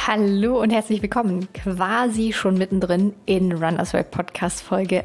Hallo und herzlich willkommen, quasi schon mittendrin in Runners World Podcast Folge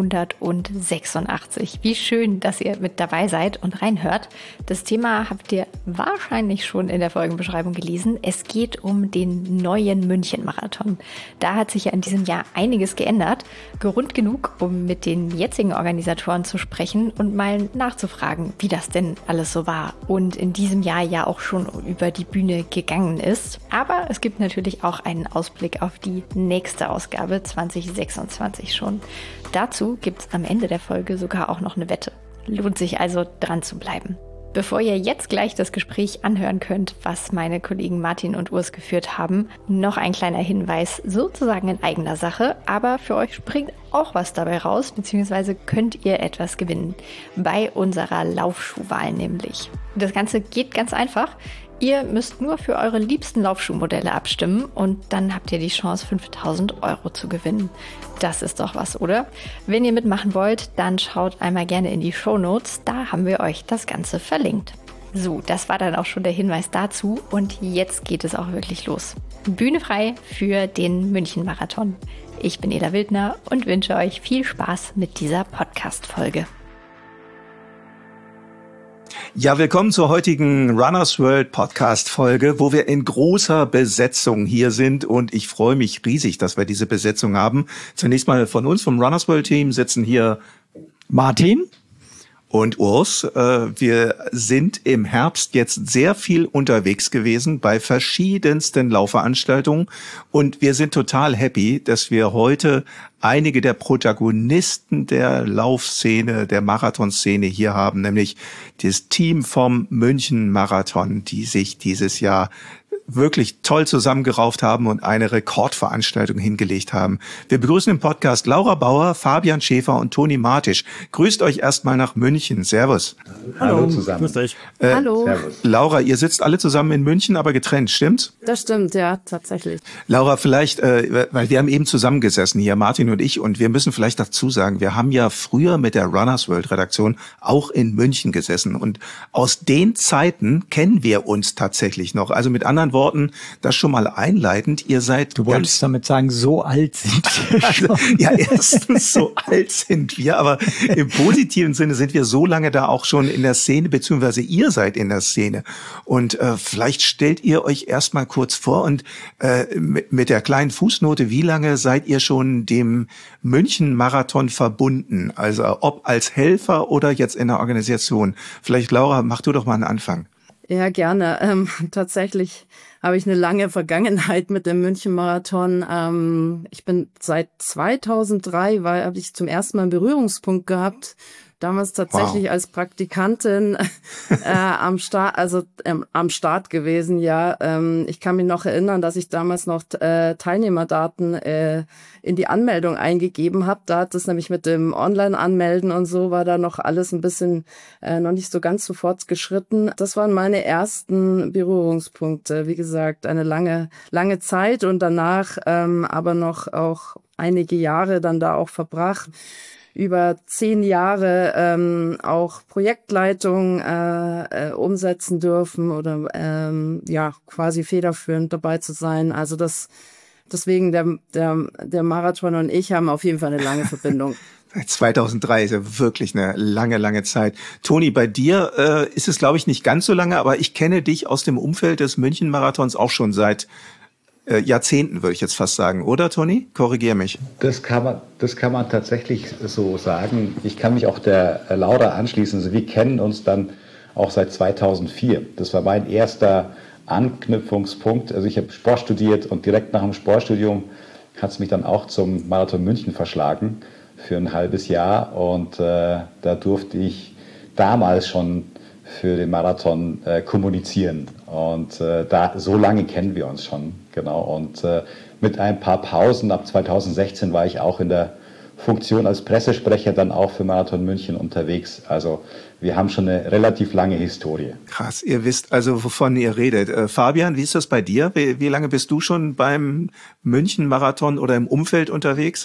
186. Wie schön, dass ihr mit dabei seid und reinhört. Das Thema habt ihr wahrscheinlich schon in der Folgenbeschreibung gelesen. Es geht um den neuen München-Marathon. Da hat sich ja in diesem Jahr einiges geändert. Grund genug, um mit den jetzigen Organisatoren zu sprechen und mal nachzufragen, wie das denn alles so war und in diesem Jahr ja auch schon über die Bühne gegangen ist. Aber es gibt natürlich auch einen Ausblick auf die nächste Ausgabe 2026 schon. Dazu gibt es am Ende der Folge sogar auch noch eine Wette. Lohnt sich also dran zu bleiben. Bevor ihr jetzt gleich das Gespräch anhören könnt, was meine Kollegen Martin und Urs geführt haben, noch ein kleiner Hinweis, sozusagen in eigener Sache, aber für euch springt auch was dabei raus, beziehungsweise könnt ihr etwas gewinnen. Bei unserer Laufschuhwahl nämlich. Das Ganze geht ganz einfach. Ihr müsst nur für eure liebsten Laufschuhmodelle abstimmen und dann habt ihr die Chance, 5.000 Euro zu gewinnen. Das ist doch was, oder? Wenn ihr mitmachen wollt, dann schaut einmal gerne in die Shownotes, da haben wir euch das Ganze verlinkt. So, das war dann auch schon der Hinweis dazu und jetzt geht es auch wirklich los. Bühne frei für den München-Marathon. Ich bin Ela Wildner und wünsche euch viel Spaß mit dieser Podcast-Folge. Ja, willkommen zur heutigen Runners World Podcast Folge, wo wir in großer Besetzung hier sind und ich freue mich riesig, dass wir diese Besetzung haben. Zunächst mal von uns, vom Runners World Team, sitzen hier Martin und Urs. Wir sind im Herbst jetzt sehr viel unterwegs gewesen bei verschiedensten Laufveranstaltungen und wir sind total happy, dass wir heute einige der Protagonisten der Laufszene, der Marathonszene hier haben, nämlich das Team vom München-Marathon, die sich dieses Jahr wirklich toll zusammengerauft haben und eine Rekordveranstaltung hingelegt haben. Wir begrüßen im Podcast Laura Bauer, Fabian Schäfer und Toni Martisch. Grüßt euch erstmal nach München. Servus. Hallo zusammen. Grüßt euch. Hallo. Servus. Laura, ihr sitzt alle zusammen in München, aber getrennt, stimmt's? Das stimmt, ja, tatsächlich. Laura, vielleicht, weil wir haben eben zusammengesessen hier, Martin und ich, und wir müssen vielleicht dazu sagen, wir haben ja früher mit der Runners World Redaktion auch in München gesessen und aus den Zeiten kennen wir uns tatsächlich noch. Also mit anderen Worten, das schon mal einleitend, ihr seid... Du wolltest damit sagen, so alt sind wir schon. Also, ja, erstens, so alt sind wir, aber im positiven Sinne sind wir so lange da auch schon in der Szene, beziehungsweise ihr seid in der Szene. Und vielleicht stellt ihr euch erstmal kurz vor und mit der kleinen Fußnote, wie lange seid ihr schon dem München-Marathon verbunden? Also ob als Helfer oder jetzt in der Organisation. Vielleicht, Laura, mach du doch mal einen Anfang. Ja, gerne. Tatsächlich habe ich eine lange Vergangenheit mit dem München-Marathon. Ich bin seit 2003, habe ich zum ersten Mal einen Berührungspunkt gehabt. Damals tatsächlich als Praktikantin am Start gewesen, ja. Ich kann mich noch erinnern, dass ich damals noch Teilnehmerdaten in die Anmeldung eingegeben habe. Da hat es nämlich mit dem Online-Anmelden und so war da noch alles ein bisschen noch nicht so ganz so fortgeschritten. Das waren meine ersten Berührungspunkte. Wie gesagt, eine lange Zeit und danach aber noch auch einige Jahre dann da auch verbracht. Über 10 Jahre auch Projektleitung umsetzen dürfen oder quasi federführend dabei zu sein. Also deswegen der Marathon und ich haben auf jeden Fall eine lange Verbindung. 2003 ist ja wirklich eine lange Zeit. Toni, bei dir ist es, glaube ich, nicht ganz so lange, aber ich kenne dich aus dem Umfeld des München-Marathons auch schon seit Jahrzehnten, würde ich jetzt fast sagen, oder Toni? Korrigier mich. Das kann man tatsächlich so sagen. Ich kann mich auch der Laura anschließen. Also wir kennen uns dann auch seit 2004. Das war mein erster Anknüpfungspunkt. Also ich habe Sport studiert und direkt nach dem Sportstudium hat es mich dann auch zum Marathon München verschlagen für ein halbes Jahr. Und da durfte ich damals schon für den Marathon kommunizieren. Und so lange kennen wir uns schon, genau. Und mit ein paar Pausen ab 2016 war ich auch in der Funktion als Pressesprecher dann auch für Marathon München unterwegs. Also wir haben schon eine relativ lange Historie. Krass, ihr wisst also, wovon ihr redet. Fabian, wie ist das bei dir? Wie lange bist du schon beim München-Marathon oder im Umfeld unterwegs?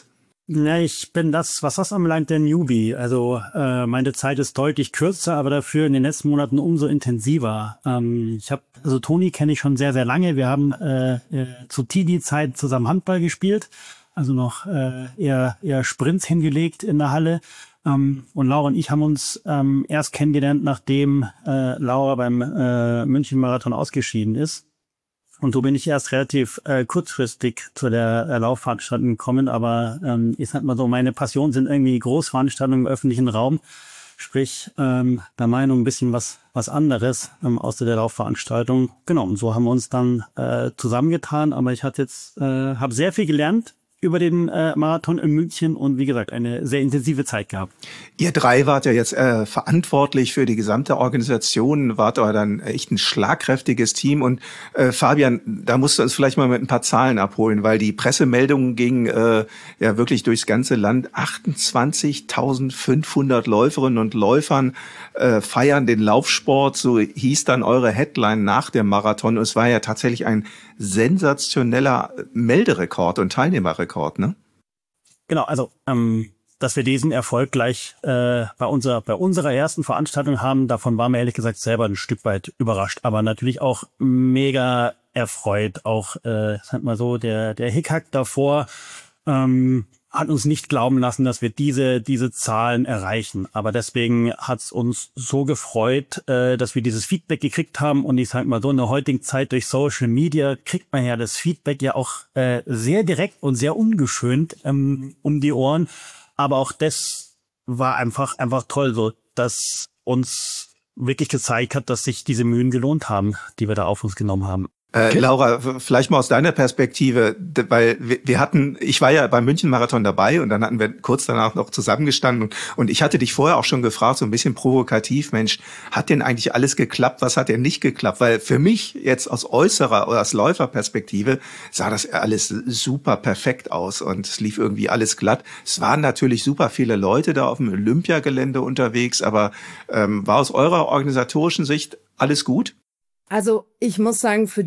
Ja, ich bin was das anbelangt, der Newbie. Also meine Zeit ist deutlich kürzer, aber dafür in den letzten Monaten umso intensiver. Also Toni kenne ich schon sehr, sehr lange. Wir haben zu Teenie-Zeit zusammen Handball gespielt, also noch eher Sprints hingelegt in der Halle. Und Laura und ich haben uns erst kennengelernt, nachdem Laura beim München-Marathon ausgeschieden ist. Und so bin ich erst relativ kurzfristig zu der Laufveranstaltung gekommen. Aber ich sag mal so, meine Passion sind irgendwie Großveranstaltungen im öffentlichen Raum. Sprich, der Meinung ein bisschen was anderes außer der Laufveranstaltung. Genau, und so haben wir uns dann zusammengetan. Aber ich habe sehr viel gelernt über den Marathon in München und wie gesagt, eine sehr intensive Zeit gehabt. Ihr drei wart ja jetzt verantwortlich für die gesamte Organisation, wart aber dann echt ein schlagkräftiges Team und Fabian, da musst du uns vielleicht mal mit ein paar Zahlen abholen, weil die Pressemeldungen gingen ja wirklich durchs ganze Land. 28.500 Läuferinnen und Läufern feiern den Laufsport, so hieß dann eure Headline nach dem Marathon. Es war ja tatsächlich ein sensationeller Melderekord und Teilnehmerrekord, ne? Genau, also dass wir diesen Erfolg gleich bei unserer ersten Veranstaltung haben, davon waren wir ehrlich gesagt selber ein Stück weit überrascht, aber natürlich auch mega erfreut. Auch, sag mal so, der Hickhack davor hat uns nicht glauben lassen, dass wir diese Zahlen erreichen. Aber deswegen hat es uns so gefreut, dass wir dieses Feedback gekriegt haben. Und ich sage mal so, in der heutigen Zeit durch Social Media kriegt man ja das Feedback ja auch sehr direkt und sehr ungeschönt um die Ohren. Aber auch das war einfach toll, so dass uns wirklich gezeigt hat, dass sich diese Mühen gelohnt haben, die wir da auf uns genommen haben. Laura, vielleicht mal aus deiner Perspektive, weil ich war ja beim München-Marathon dabei und dann hatten wir kurz danach noch zusammengestanden und ich hatte dich vorher auch schon gefragt, so ein bisschen provokativ, Mensch, hat denn eigentlich alles geklappt, was hat denn nicht geklappt? Weil für mich jetzt aus äußerer oder aus Läuferperspektive sah das alles super perfekt aus und es lief irgendwie alles glatt. Es waren natürlich super viele Leute da auf dem Olympiagelände unterwegs, aber war aus eurer organisatorischen Sicht alles gut? Also ich muss sagen, für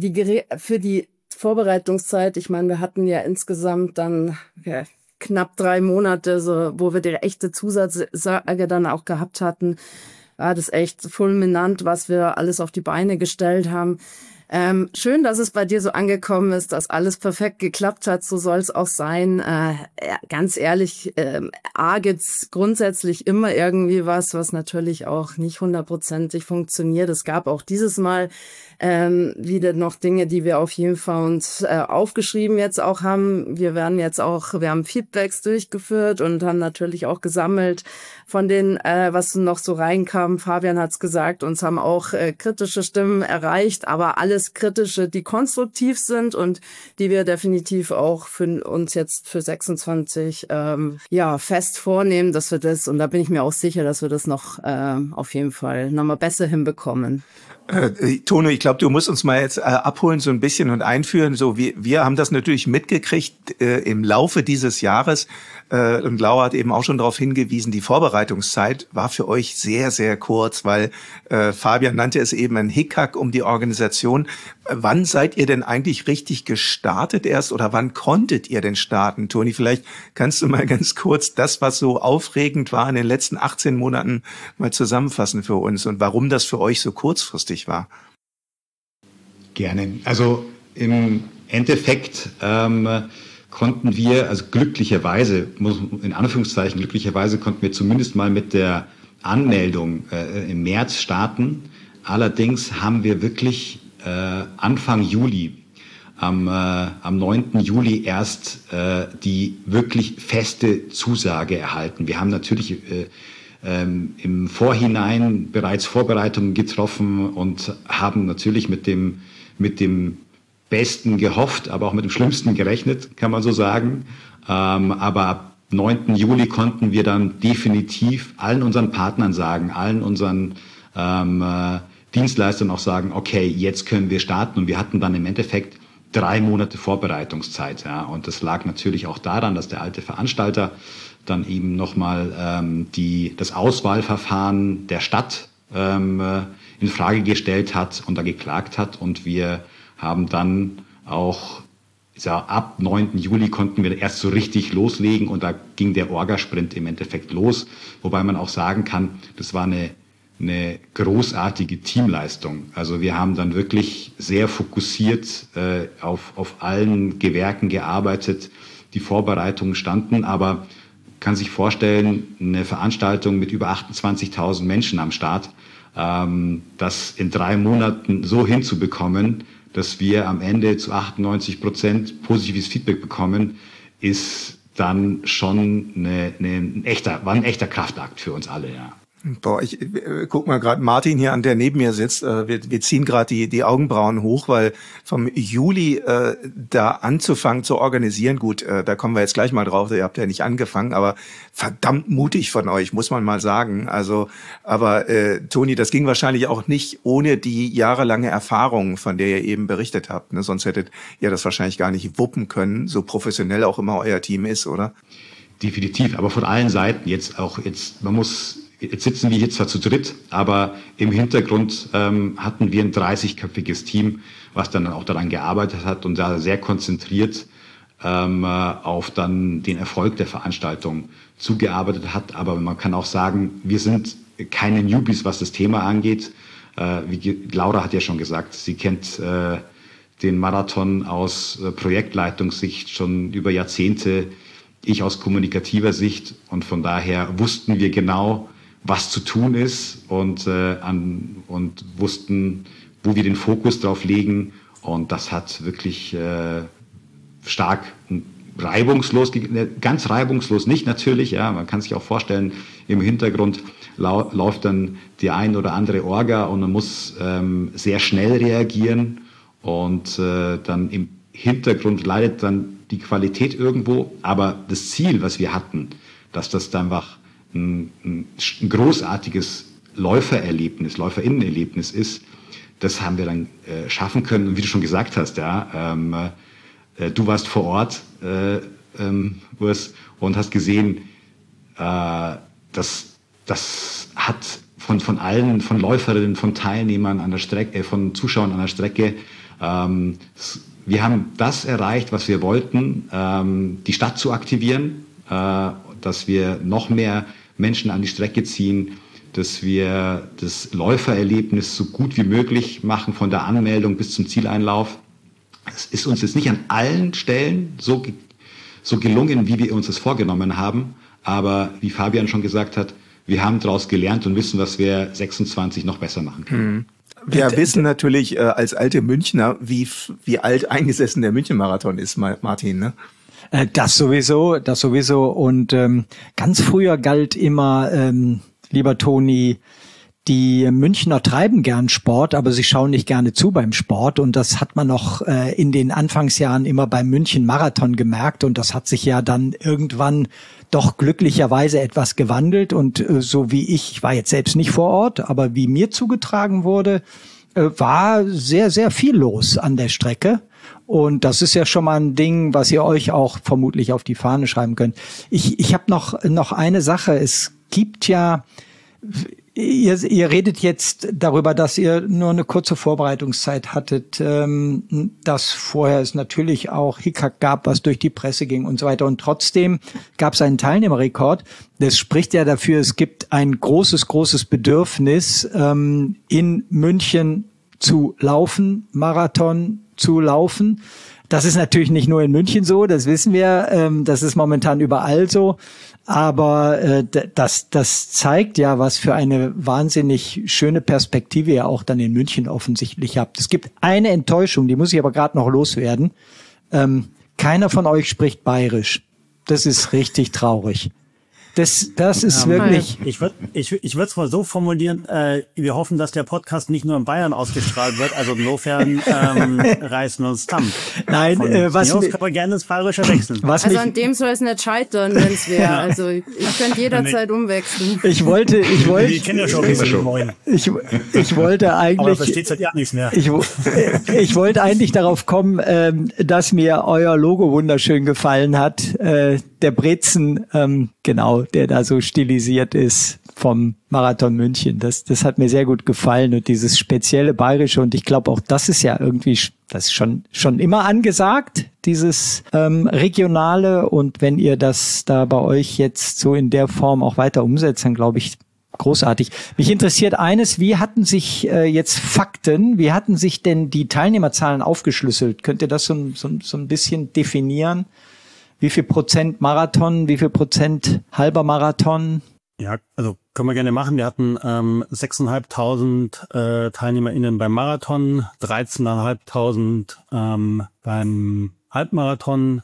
die Vorbereitungszeit, ich meine, wir hatten ja insgesamt dann knapp 3 Monate, so, wo wir die echte Zusage dann auch gehabt hatten, war das echt fulminant, was wir alles auf die Beine gestellt haben. Schön, dass es bei dir so angekommen ist, dass alles perfekt geklappt hat, so soll es auch sein. Ganz ehrlich, gibt's grundsätzlich immer irgendwie was natürlich auch nicht 100%ig funktioniert. Es gab auch dieses Mal wieder noch Dinge, die wir auf jeden Fall uns aufgeschrieben jetzt auch haben. Wir haben Feedbacks durchgeführt und haben natürlich auch gesammelt von den, was noch so reinkam. Fabian hat's gesagt, uns haben auch kritische Stimmen erreicht, aber alles kritische, die konstruktiv sind und die wir definitiv auch für uns jetzt für 26 fest vornehmen, dass wir das, und da bin ich mir auch sicher, dass wir das noch auf jeden Fall nochmal besser hinbekommen. Tono, ich glaube, du musst uns mal jetzt abholen so ein bisschen und einführen. So, wir haben das natürlich mitgekriegt im Laufe dieses Jahres. Und Laura hat eben auch schon darauf hingewiesen, die Vorbereitungszeit war für euch sehr, sehr kurz, weil Fabian nannte es eben ein Hickhack um die Organisation. Wann seid ihr denn eigentlich richtig gestartet erst oder wann konntet ihr denn starten? Toni, vielleicht kannst du mal ganz kurz das, was so aufregend war in den letzten 18 Monaten, mal zusammenfassen für uns und warum das für euch so kurzfristig war. Gerne. Also im Endeffekt konnten wir, also glücklicherweise, in Anführungszeichen glücklicherweise, konnten wir zumindest mal mit der Anmeldung im März starten. Allerdings haben wir wirklich Anfang Juli, am 9. Juli erst die wirklich feste Zusage erhalten. Wir haben natürlich im Vorhinein bereits Vorbereitungen getroffen und haben natürlich mit dem Besten gehofft, aber auch mit dem Schlimmsten gerechnet, kann man so sagen. Aber ab 9. Juli konnten wir dann definitiv allen unseren Partnern sagen, allen unseren Dienstleistern auch sagen, okay, jetzt können wir starten. Und wir hatten dann im Endeffekt 3 Monate Vorbereitungszeit. Ja. Und das lag natürlich auch daran, dass der alte Veranstalter dann eben nochmal das Auswahlverfahren der Stadt in Frage gestellt hat und da geklagt hat. Und wir haben dann auch ab 9. Juli konnten wir erst so richtig loslegen und da ging der Orga-Sprint im Endeffekt los. Wobei man auch sagen kann, das war eine großartige Teamleistung. Also wir haben dann wirklich sehr fokussiert auf allen Gewerken gearbeitet. Die Vorbereitungen standen, aber kann sich vorstellen, eine Veranstaltung mit über 28.000 Menschen am Start, das in 3 Monaten so hinzubekommen, dass wir am Ende zu 98% positives Feedback bekommen, ist dann schon ein echter Kraftakt für uns alle, ja. Boah, ich guck mal gerade Martin hier an, der neben mir sitzt. Wir ziehen gerade die Augenbrauen hoch, weil vom Juli da anzufangen zu organisieren, gut, da kommen wir jetzt gleich mal drauf, ihr habt ja nicht angefangen, aber verdammt mutig von euch, muss man mal sagen. Also, aber Toni, das ging wahrscheinlich auch nicht ohne die jahrelange Erfahrung, von der ihr eben berichtet habt, ne? Sonst hättet ihr das wahrscheinlich gar nicht wuppen können, so professionell auch immer euer Team ist, oder? Definitiv, aber von allen Seiten jetzt, jetzt sitzen wir hier zwar zu dritt, aber im Hintergrund hatten wir ein 30-köpfiges Team, was dann auch daran gearbeitet hat und da sehr konzentriert auf dann den Erfolg der Veranstaltung zugearbeitet hat. Aber man kann auch sagen, wir sind keine Newbies, was das Thema angeht. Wie Laura hat ja schon gesagt, sie kennt den Marathon aus Projektleitungssicht schon über Jahrzehnte, ich aus kommunikativer Sicht, und von daher wussten wir genau, was zu tun ist und wussten, wo wir den Fokus drauf legen, und das hat wirklich stark reibungslos, ganz reibungslos nicht natürlich, ja, man kann sich auch vorstellen, im Hintergrund läuft dann die ein oder andere Orga und man muss sehr schnell reagieren, und dann im Hintergrund leidet dann die Qualität irgendwo, aber das Ziel, was wir hatten, dass das dann einfach ein großartiges Läuferinnenerlebnis ist, das haben wir dann schaffen können. Und wie du schon gesagt hast, ja, du warst vor Ort, Urs, und hast gesehen, das hat von allen, von Läuferinnen, von Teilnehmern an der Strecke, von Zuschauern an der Strecke, wir haben das erreicht, was wir wollten, die Stadt zu aktivieren, dass wir noch mehr Menschen an die Strecke ziehen, dass wir das Läufererlebnis so gut wie möglich machen, von der Anmeldung bis zum Zieleinlauf. Es ist uns jetzt nicht an allen Stellen so gelungen, wie wir uns das vorgenommen haben, aber wie Fabian schon gesagt hat, wir haben daraus gelernt und wissen, was wir 26 noch besser machen können. Wir wissen natürlich als alte Münchner, wie alt eingesessen der München-Marathon ist, Martin, ne? Das sowieso. Und ganz früher galt immer, lieber Toni, die Münchner treiben gern Sport, aber sie schauen nicht gerne zu beim Sport. Und das hat man noch in den Anfangsjahren immer beim München-Marathon gemerkt. Und das hat sich ja dann irgendwann doch glücklicherweise etwas gewandelt. Und so wie ich war jetzt selbst nicht vor Ort, aber wie mir zugetragen wurde, war sehr, sehr viel los an der Strecke. Und das ist ja schon mal ein Ding, was ihr euch auch vermutlich auf die Fahne schreiben könnt. Ich habe noch eine Sache. Es gibt ja, ihr redet jetzt darüber, dass ihr nur eine kurze Vorbereitungszeit hattet, dass vorher es natürlich auch Hickhack gab, was durch die Presse ging und so weiter. Und trotzdem gab es einen Teilnehmerrekord. Das spricht ja dafür, es gibt ein großes Bedürfnis, in München zu laufen, Marathon zu laufen. Das ist natürlich nicht nur in München so, das wissen wir, das ist momentan überall so, aber das zeigt ja, was für eine wahnsinnig schöne Perspektive ihr auch dann in München offensichtlich habt. Es gibt eine Enttäuschung, die muss ich aber gerade noch loswerden. Keiner von euch spricht Bayerisch. Das ist richtig traurig. Das ist wirklich... Ich würde es mal so formulieren, wir hoffen, dass der Podcast nicht nur in Bayern ausgestrahlt wird, also insofern reißen wir uns zusammen. Nein, was kann man gerne ins Bayerische wechseln. Also an dem soll es nicht scheitern, wenn es wäre. Also ich könnte jederzeit umwechseln. Ich wollte, die kennen ja schon moin. Ich wollte eigentlich... Aber versteht seit Jahren nichts mehr. Ich wollte eigentlich darauf kommen, dass mir euer Logo wunderschön gefallen hat. Der Brezen, genau, der da so stilisiert ist. vom Marathon München. Das hat mir sehr gut gefallen und dieses spezielle Bayerische, und ich glaube auch das ist ja irgendwie, das ist schon immer angesagt, dieses Regionale, und wenn ihr das da bei euch jetzt so in der Form auch weiter umsetzt, dann glaube ich, großartig. Mich interessiert eines, wie hatten sich jetzt Fakten, wie hatten sich denn die Teilnehmerzahlen aufgeschlüsselt? Könnt ihr das so ein bisschen definieren? Wie viel Prozent Marathon, wie viel Prozent halber Marathon? Ja, also können wir gerne machen. Wir hatten 6.500 TeilnehmerInnen beim Marathon, 13.500 beim Halbmarathon,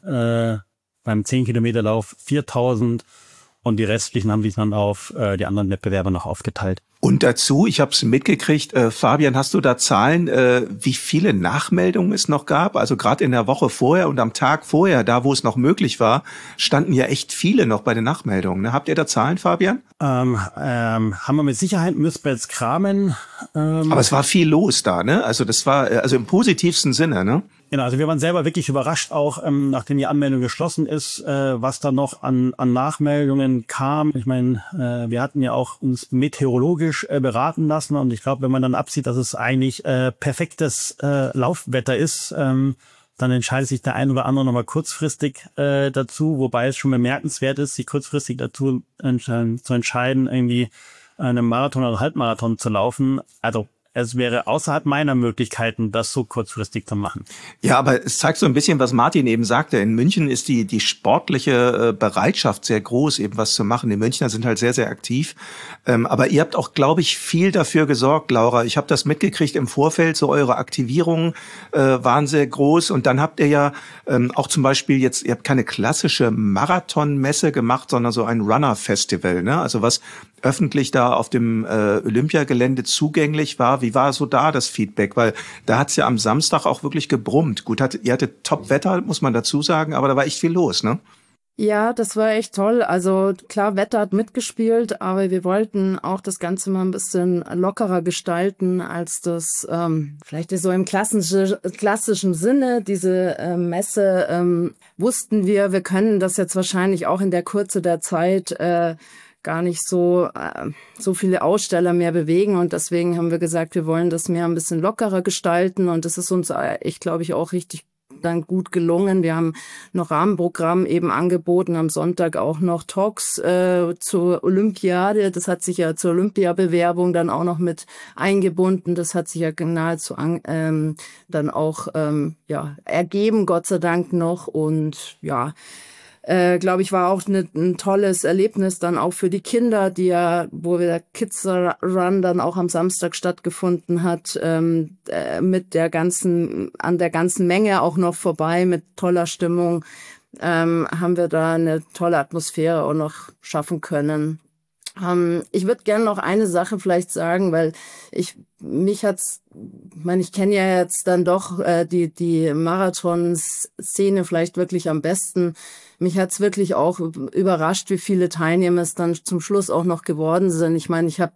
beim 10-Kilometer-Lauf 4.000 und die restlichen haben sich dann auf die anderen Wettbewerber noch aufgeteilt. Und dazu, ich habe es mitgekriegt, Fabian, hast du da Zahlen, wie viele Nachmeldungen es noch gab? Also gerade in der Woche vorher und am Tag vorher, da wo es noch möglich war, standen ja echt viele noch bei den Nachmeldungen. Ne? Habt ihr da Zahlen, Fabian? Haben wir mit Sicherheit, müssen wir jetzt kramen. Aber es war viel los da, ne? Also das war also im positivsten Sinne, ne? Genau, also wir waren selber wirklich überrascht, auch nachdem die Anmeldung geschlossen ist, was da noch an Nachmeldungen kam. Ich meine, wir hatten ja auch uns meteorologisch beraten lassen und ich glaube, wenn man dann absieht, dass es eigentlich perfektes Laufwetter ist, dann entscheidet sich der ein oder andere nochmal kurzfristig dazu, wobei es schon bemerkenswert ist, sich kurzfristig dazu zu entscheiden, irgendwie einen Marathon oder Halbmarathon zu laufen. Also es wäre außerhalb meiner Möglichkeiten, das so kurzfristig zu machen. Ja, aber es zeigt so ein bisschen, was Martin eben sagte. In München ist die sportliche Bereitschaft sehr groß, eben was zu machen. Die Münchner sind halt sehr, sehr aktiv. Aber ihr habt auch, glaube ich, viel dafür gesorgt, Laura. Ich habe das mitgekriegt im Vorfeld, so eure Aktivierungen waren sehr groß. Und dann habt ihr ja auch zum Beispiel jetzt, ihr habt keine klassische Marathonmesse gemacht, sondern so ein Runner-Festival, ne? Also was öffentlich da auf dem Olympiagelände zugänglich war. Wie war so da das Feedback? Weil da hat's ja am Samstag auch wirklich gebrummt. Gut, ihr hattet Top-Wetter, muss man dazu sagen, aber da war echt viel los, ne? Ja, das war echt toll. Also klar, Wetter hat mitgespielt, aber wir wollten auch das Ganze mal ein bisschen lockerer gestalten, als das vielleicht so im klassischen Sinne. Diese Messe wussten wir können das jetzt wahrscheinlich auch in der Kürze der Zeit gar nicht so viele Aussteller mehr bewegen und deswegen haben wir gesagt, wir wollen das mehr ein bisschen lockerer gestalten und das ist uns, ich glaube ich, auch richtig dann gut gelungen. Wir haben noch Rahmenprogramm eben angeboten, am Sonntag auch noch Talks zur Olympiade. Das hat sich ja zur Olympiabewerbung dann auch noch mit eingebunden. Das hat sich ja nahezu dann auch ergeben, Gott sei Dank noch und ja, glaube ich, war auch ein tolles Erlebnis dann auch für die Kinder, wo der Kids Run dann auch am Samstag stattgefunden hat, mit an der ganzen Menge auch noch vorbei, mit toller Stimmung, haben wir da eine tolle Atmosphäre auch noch schaffen können. Ich würde gerne noch eine Sache vielleicht sagen, weil ich kenne ja jetzt dann doch die Marathon-Szene vielleicht wirklich am besten. Mich hat's wirklich auch überrascht, wie viele Teilnehmer es dann zum Schluss auch noch geworden sind. Ich meine, ich habe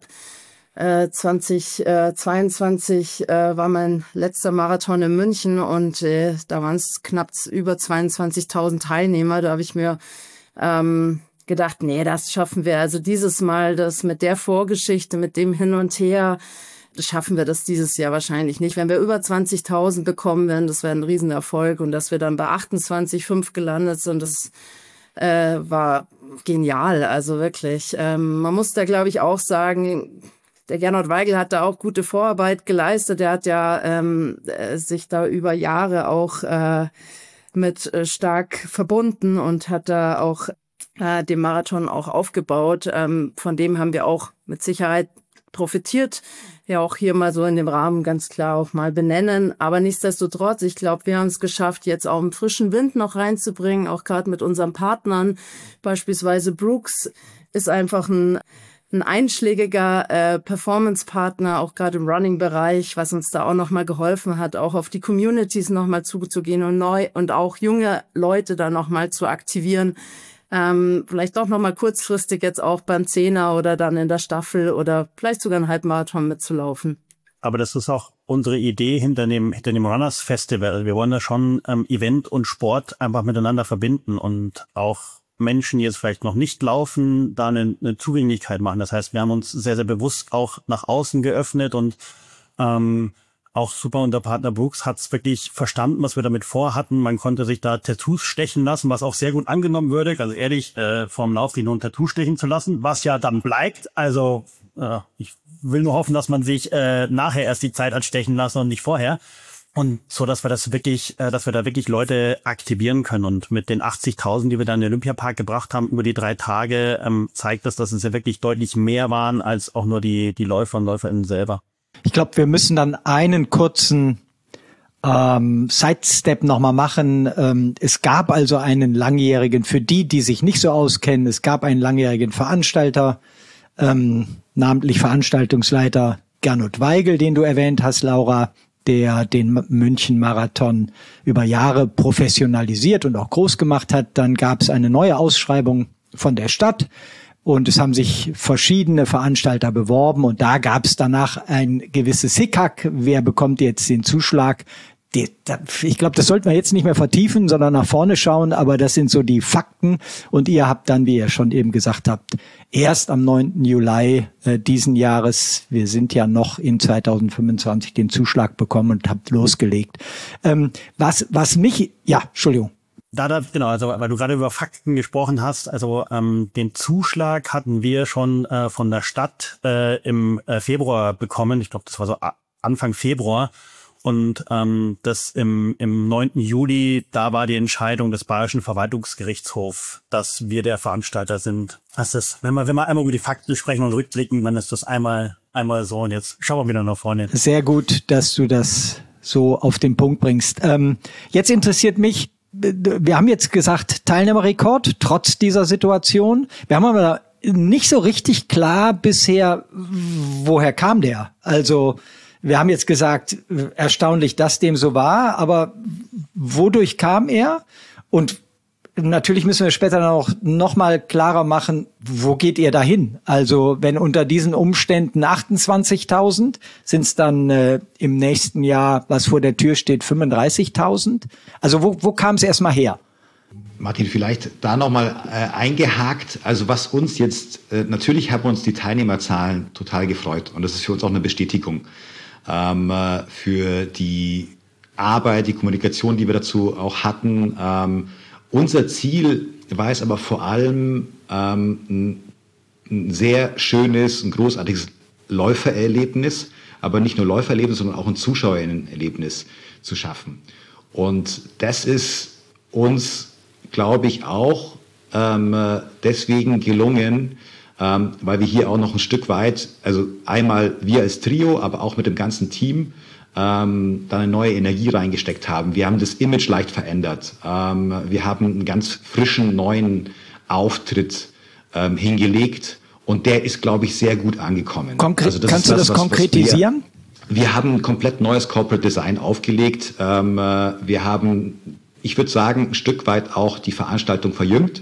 2022 war mein letzter Marathon in München und da waren es knapp über 22.000 Teilnehmer. Da habe ich mir gedacht, nee, das schaffen wir. Also dieses Mal, das mit der Vorgeschichte, mit dem Hin und Her, schaffen wir das dieses Jahr wahrscheinlich nicht. Wenn wir über 20.000 bekommen werden, das wäre ein Riesenerfolg. Und dass wir dann bei 28,5 gelandet sind, das war genial. Also wirklich. Man muss da, glaube ich, auch sagen, der Gernot Weigl hat da auch gute Vorarbeit geleistet. Der hat ja sich da über Jahre auch mit stark verbunden und hat da auch den Marathon auch aufgebaut. Von dem haben wir auch mit Sicherheit profitiert. Ja, auch hier mal so in dem Rahmen ganz klar auch mal benennen. Aber nichtsdestotrotz, ich glaube, wir haben es geschafft, jetzt auch einen frischen Wind noch reinzubringen, auch gerade mit unseren Partnern. Beispielsweise Brooks ist einfach ein einschlägiger Performance-Partner, auch gerade im Running-Bereich, was uns da auch nochmal geholfen hat, auch auf die Communities nochmal zuzugehen und auch junge Leute da nochmal zu aktivieren. Vielleicht auch nochmal kurzfristig jetzt auch beim Zehner oder dann in der Staffel oder vielleicht sogar einen Halbmarathon mitzulaufen. Aber das ist auch unsere Idee hinter dem Runners Festival. Wir wollen da schon Event und Sport einfach miteinander verbinden und auch Menschen, die jetzt vielleicht noch nicht laufen, da eine Zugänglichkeit machen. Das heißt, wir haben uns sehr, sehr bewusst auch nach außen geöffnet und auch super, unser Partner Brooks hat es wirklich verstanden, was wir damit vorhatten. Man konnte sich da Tattoos stechen lassen, was auch sehr gut angenommen würde. Also ehrlich, vorm Lauf nur ein Tattoo stechen zu lassen, was ja dann bleibt. Also ich will nur hoffen, dass man sich nachher erst die Zeit anstechen lassen und nicht vorher. Und so, dass wir das wirklich, dass wir da wirklich Leute aktivieren können. Und mit den 80.000, die wir dann in den Olympiapark gebracht haben über die 3 Tage, zeigt das, dass es ja wirklich deutlich mehr waren als auch nur die Läufer und LäuferInnen selber. Ich glaube, wir müssen dann einen kurzen Sidestep nochmal machen. Es gab also einen langjährigen, für die sich nicht so auskennen, es gab einen langjährigen Veranstalter, namentlich Veranstaltungsleiter Gernot Weigel, den du erwähnt hast, Laura, der den München-Marathon über Jahre professionalisiert und auch groß gemacht hat. Dann gab es eine neue Ausschreibung von der Stadt. Und es haben sich verschiedene Veranstalter beworben und da gab es danach ein gewisses Hickhack. Wer bekommt jetzt den Zuschlag? Ich glaube, das sollten wir jetzt nicht mehr vertiefen, sondern nach vorne schauen. Aber das sind so die Fakten. Und ihr habt dann, wie ihr schon eben gesagt habt, erst am 9. Juli diesen Jahres, wir sind ja noch in 2025, den Zuschlag bekommen und habt losgelegt. Was mich, ja, Entschuldigung. Genau, also weil du gerade über Fakten gesprochen hast, also den Zuschlag hatten wir schon von der Stadt im Februar bekommen. Ich glaube, das war so Anfang Februar. Und das im 9. Juli, da war die Entscheidung des Bayerischen Verwaltungsgerichtshofs, dass wir der Veranstalter sind. Das ist, wenn wir einmal über die Fakten sprechen und rückblicken, dann ist das einmal so. Und jetzt schauen wir wieder nach vorne. Sehr gut, dass du das so auf den Punkt bringst. Jetzt interessiert mich, wir haben jetzt gesagt, Teilnehmerrekord, trotz dieser Situation. Wir haben aber nicht so richtig klar bisher, woher kam der? Also, wir haben jetzt gesagt, erstaunlich, dass dem so war, aber wodurch kam er? Und natürlich müssen wir später auch noch mal klarer machen, wo geht ihr dahin? Also wenn unter diesen Umständen 28.000, sind es dann im nächsten Jahr, was vor der Tür steht, 35.000? Also wo kam es erstmal her? Martin, vielleicht da nochmal eingehakt. Also was uns jetzt, natürlich haben uns die Teilnehmerzahlen total gefreut und das ist für uns auch eine Bestätigung für die Arbeit, die Kommunikation, die wir dazu auch hatten. Unser Ziel war es aber vor allem, ein sehr schönes, ein großartiges Läufererlebnis, aber nicht nur Läufererlebnis, sondern auch ein Zuschauererlebnis zu schaffen. Und das ist uns, glaube ich, auch deswegen gelungen, weil wir hier auch noch ein Stück weit, also einmal wir als Trio, aber auch mit dem ganzen Team, da eine neue Energie reingesteckt haben. Wir haben das Image leicht verändert. Wir haben einen ganz frischen, neuen Auftritt hingelegt und der ist, glaube ich, sehr gut angekommen. Also kannst du das konkretisieren? Wir haben ein komplett neues Corporate Design aufgelegt. Wir haben, ich würde sagen, ein Stück weit auch die Veranstaltung verjüngt.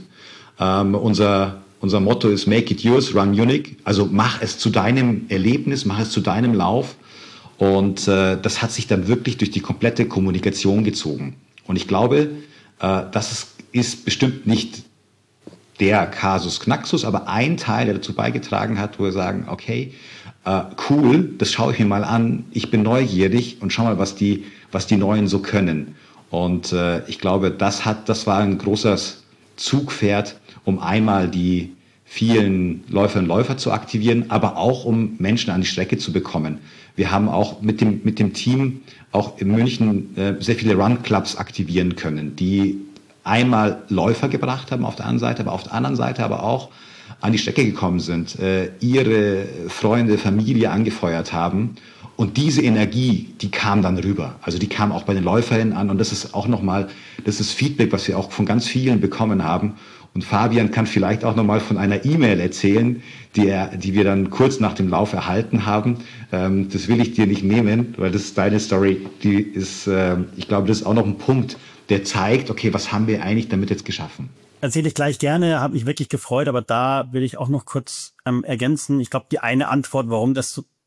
Unser Motto ist Make it yours, run unique. Also mach es zu deinem Erlebnis, mach es zu deinem Lauf. Und das hat sich dann wirklich durch die komplette Kommunikation gezogen. Und ich glaube, das ist bestimmt nicht der Kasus Knaxus, aber ein Teil, der dazu beigetragen hat, wo wir sagen, okay, cool, das schaue ich mir mal an, ich bin neugierig und schau mal, was die Neuen so können. Und ich glaube, das war ein großes Zugpferd, um einmal die vielen Läuferinnen und Läufer zu aktivieren, aber auch um Menschen an die Strecke zu bekommen. Wir haben auch mit dem Team auch in München sehr viele Run-Clubs aktivieren können, die einmal Läufer gebracht haben auf der einen Seite, aber auf der anderen Seite aber auch an die Strecke gekommen sind, ihre Freunde, Familie angefeuert haben. Und diese Energie, die kam dann rüber. Also die kam auch bei den Läuferinnen an. Und das ist auch nochmal, das ist Feedback, was wir auch von ganz vielen bekommen haben. Und Fabian kann vielleicht auch nochmal von einer E-Mail erzählen, die wir dann kurz nach dem Lauf erhalten haben. Das will ich dir nicht nehmen, weil das ist deine Story. Die ist, ich glaube, das ist auch noch ein Punkt, der zeigt, okay, was haben wir eigentlich damit jetzt geschaffen? Erzähle ich gleich gerne, habe mich wirklich gefreut, aber da will ich auch noch kurz ergänzen. Ich glaube, die eine Antwort, warum das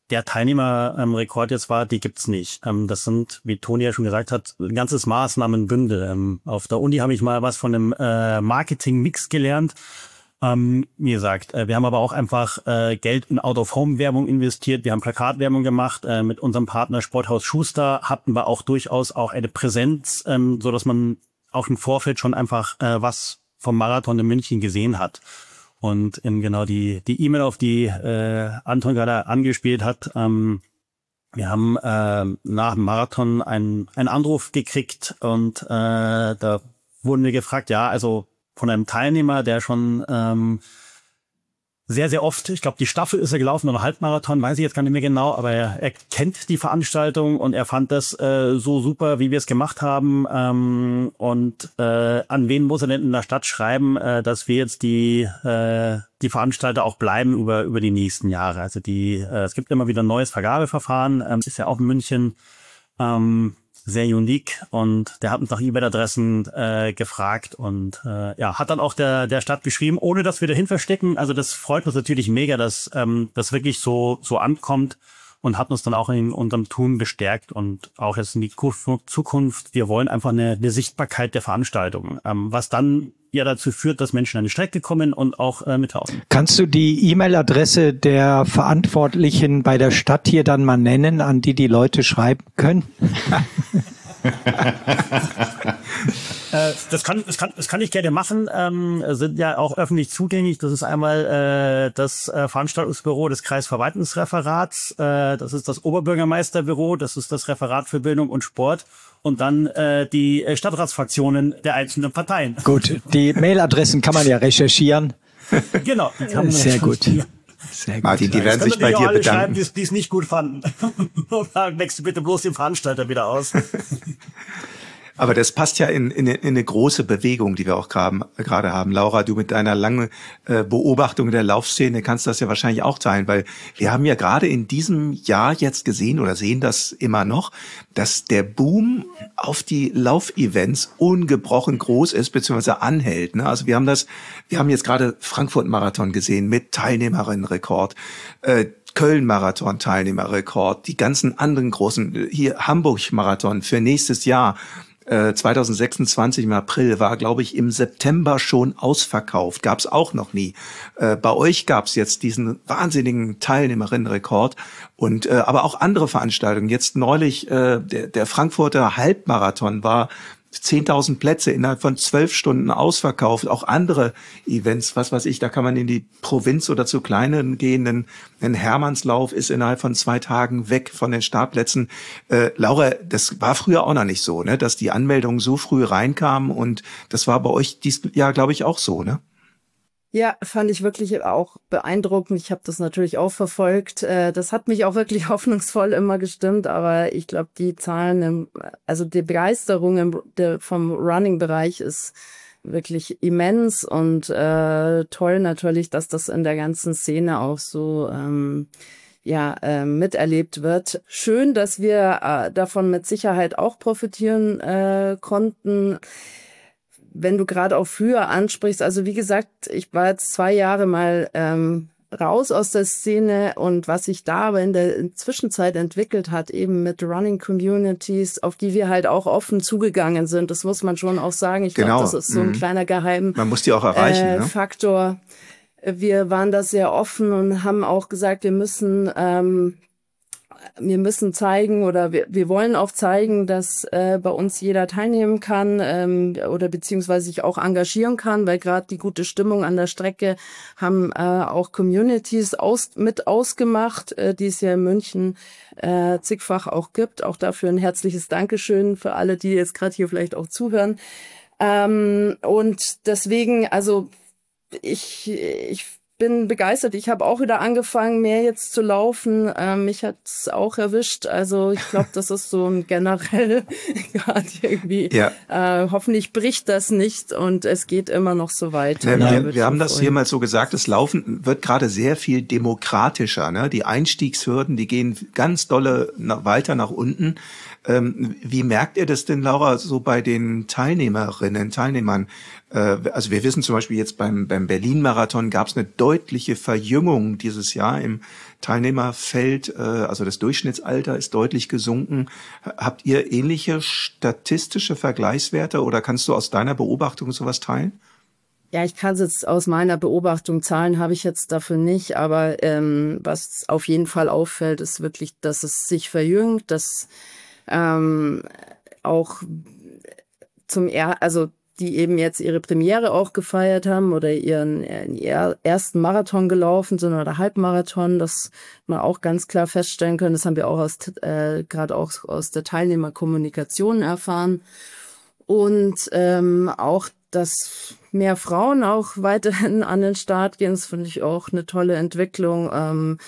der Teilnehmerrekord jetzt war, die gibt's nicht. Das sind, wie Toni ja schon gesagt hat, ein ganzes Maßnahmenbündel. Auf der Uni habe ich mal was von einem Marketing-Mix gelernt. Wie gesagt, wir haben aber auch einfach Geld in Out-of-Home-Werbung investiert. Wir haben Plakatwerbung gemacht. Mit unserem Partner Sporthaus Schuster hatten wir auch durchaus auch eine Präsenz, so dass man auch im Vorfeld schon einfach was vom Marathon in München gesehen hat. Und genau die E-Mail, auf die Anton gerade angespielt hat, wir haben nach dem Marathon einen Anruf gekriegt und da wurden wir gefragt, ja, also von einem Teilnehmer, der schon sehr, sehr oft, ich glaube, die Staffel ist er gelaufen oder Halbmarathon, weiß ich jetzt gar nicht mehr genau, aber er kennt die Veranstaltung und er fand das so super, wie wir es gemacht haben. Und an wen muss er denn in der Stadt schreiben, dass wir jetzt die Veranstalter auch bleiben über die nächsten Jahre. Also es gibt immer wieder ein neues Vergabeverfahren, ist ja auch in München sehr unique, und der hat uns nach E-Mail-Adressen gefragt und hat dann auch der Stadt geschrieben, ohne dass wir dahinter stecken. Also das freut uns natürlich mega, dass das wirklich so ankommt, und hat uns dann auch in unserem Tun bestärkt und auch jetzt in die Zukunft. Wir wollen einfach eine Sichtbarkeit der Veranstaltung, was dann ja dazu führt, dass Menschen an die Strecke kommen und auch mittauchen. Kannst du die E-Mail-Adresse der Verantwortlichen bei der Stadt hier dann mal nennen, an die Leute schreiben können? Das kann ich gerne machen. Sind ja auch öffentlich zugänglich. Das ist einmal das Veranstaltungsbüro des Kreisverwaltungsreferats. Das ist das Oberbürgermeisterbüro. Das ist das Referat für Bildung und Sport. Und dann die Stadtratsfraktionen der einzelnen Parteien. Gut, die Mailadressen kann man ja recherchieren. Genau. Die kann man Sehr gut. Sehr gut. Martin, die werden sich bei dir bedanken. Die es nicht gut fanden. Und sagen, wechsel bitte bloß den Veranstalter wieder aus. Aber das passt ja in eine große Bewegung, die wir auch gerade haben. Laura, du mit deiner langen Beobachtung der Laufszene kannst das ja wahrscheinlich auch teilen, weil wir haben ja gerade in diesem Jahr jetzt gesehen oder sehen das immer noch, dass der Boom auf die Laufevents ungebrochen groß ist bzw. anhält. Ne? Also wir haben jetzt gerade Frankfurt-Marathon gesehen mit Teilnehmerinnenrekord, Köln-Marathon-Teilnehmerrekord, die ganzen anderen großen, hier Hamburg-Marathon für nächstes Jahr. 2026 im April war, glaube ich, im September schon ausverkauft. Gab es auch noch nie. Bei euch gab es jetzt diesen wahnsinnigen Teilnehmerinnenrekord und aber auch andere Veranstaltungen. Jetzt neulich der Frankfurter Halbmarathon war 10.000 Plätze innerhalb von 12 Stunden ausverkauft. Auch andere Events, was weiß ich, da kann man in die Provinz oder zu kleinen gehen. Ein Hermannslauf ist innerhalb von 2 Tagen weg von den Startplätzen. Laura, das war früher auch noch nicht so, ne, dass die Anmeldungen so früh reinkamen, und das war bei euch dieses Jahr, glaube ich, auch so, ne? Ja, fand ich wirklich auch beeindruckend. Ich habe das natürlich auch verfolgt. Das hat mich auch wirklich hoffnungsvoll immer gestimmt. Aber ich glaube, die Zahlen, also die Begeisterung vom Running-Bereich ist wirklich immens und toll natürlich, dass das in der ganzen Szene auch so miterlebt wird. Schön, dass wir davon mit Sicherheit auch profitieren konnten. Wenn du gerade auch früher ansprichst, also wie gesagt, ich war jetzt 2 Jahre mal raus aus der Szene, und was sich da aber in der Zwischenzeit entwickelt hat, eben mit Running Communities, auf die wir halt auch offen zugegangen sind, das muss man schon auch sagen. Ich glaube, das ist so ein kleiner Man muss die auch erreichen, Faktor. Wir waren da sehr offen und haben auch gesagt, wir müssen zeigen, oder wir wollen auch zeigen, dass bei uns jeder teilnehmen kann oder beziehungsweise sich auch engagieren kann, weil gerade die gute Stimmung an der Strecke haben auch Communities mit ausgemacht, die es ja in München zigfach auch gibt. Auch dafür ein herzliches Dankeschön für alle, die jetzt gerade hier vielleicht auch zuhören. Und deswegen, also ich bin begeistert. Ich habe auch wieder angefangen, mehr jetzt zu laufen. Mich hat's auch erwischt. Also ich glaube, das ist so ein generell gerade irgendwie. Ja. Hoffentlich bricht das nicht und es geht immer noch so weiter. Wir haben das hier mal so gesagt, das Laufen wird gerade sehr viel demokratischer. Ne? Die Einstiegshürden, die gehen ganz dolle weiter nach unten. Wie merkt ihr das denn, Laura, so bei den Teilnehmern? Also wir wissen zum Beispiel jetzt beim Berlin-Marathon gab es eine deutliche Verjüngung dieses Jahr im Teilnehmerfeld. Also das Durchschnittsalter ist deutlich gesunken. Habt ihr ähnliche statistische Vergleichswerte oder kannst du aus deiner Beobachtung sowas teilen? Ja, ich kann es jetzt aus meiner Beobachtung, Zahlen habe ich jetzt dafür nicht, aber was auf jeden Fall auffällt, ist wirklich, dass es sich verjüngt, dass auch also die eben jetzt ihre Premiere auch gefeiert haben oder ihren ersten Marathon gelaufen sind oder Halbmarathon, das man auch ganz klar feststellen können. Das haben wir auch gerade auch aus der Teilnehmerkommunikation erfahren. Und auch, dass mehr Frauen auch weiterhin an den Start gehen, das finde ich auch eine tolle Entwicklung.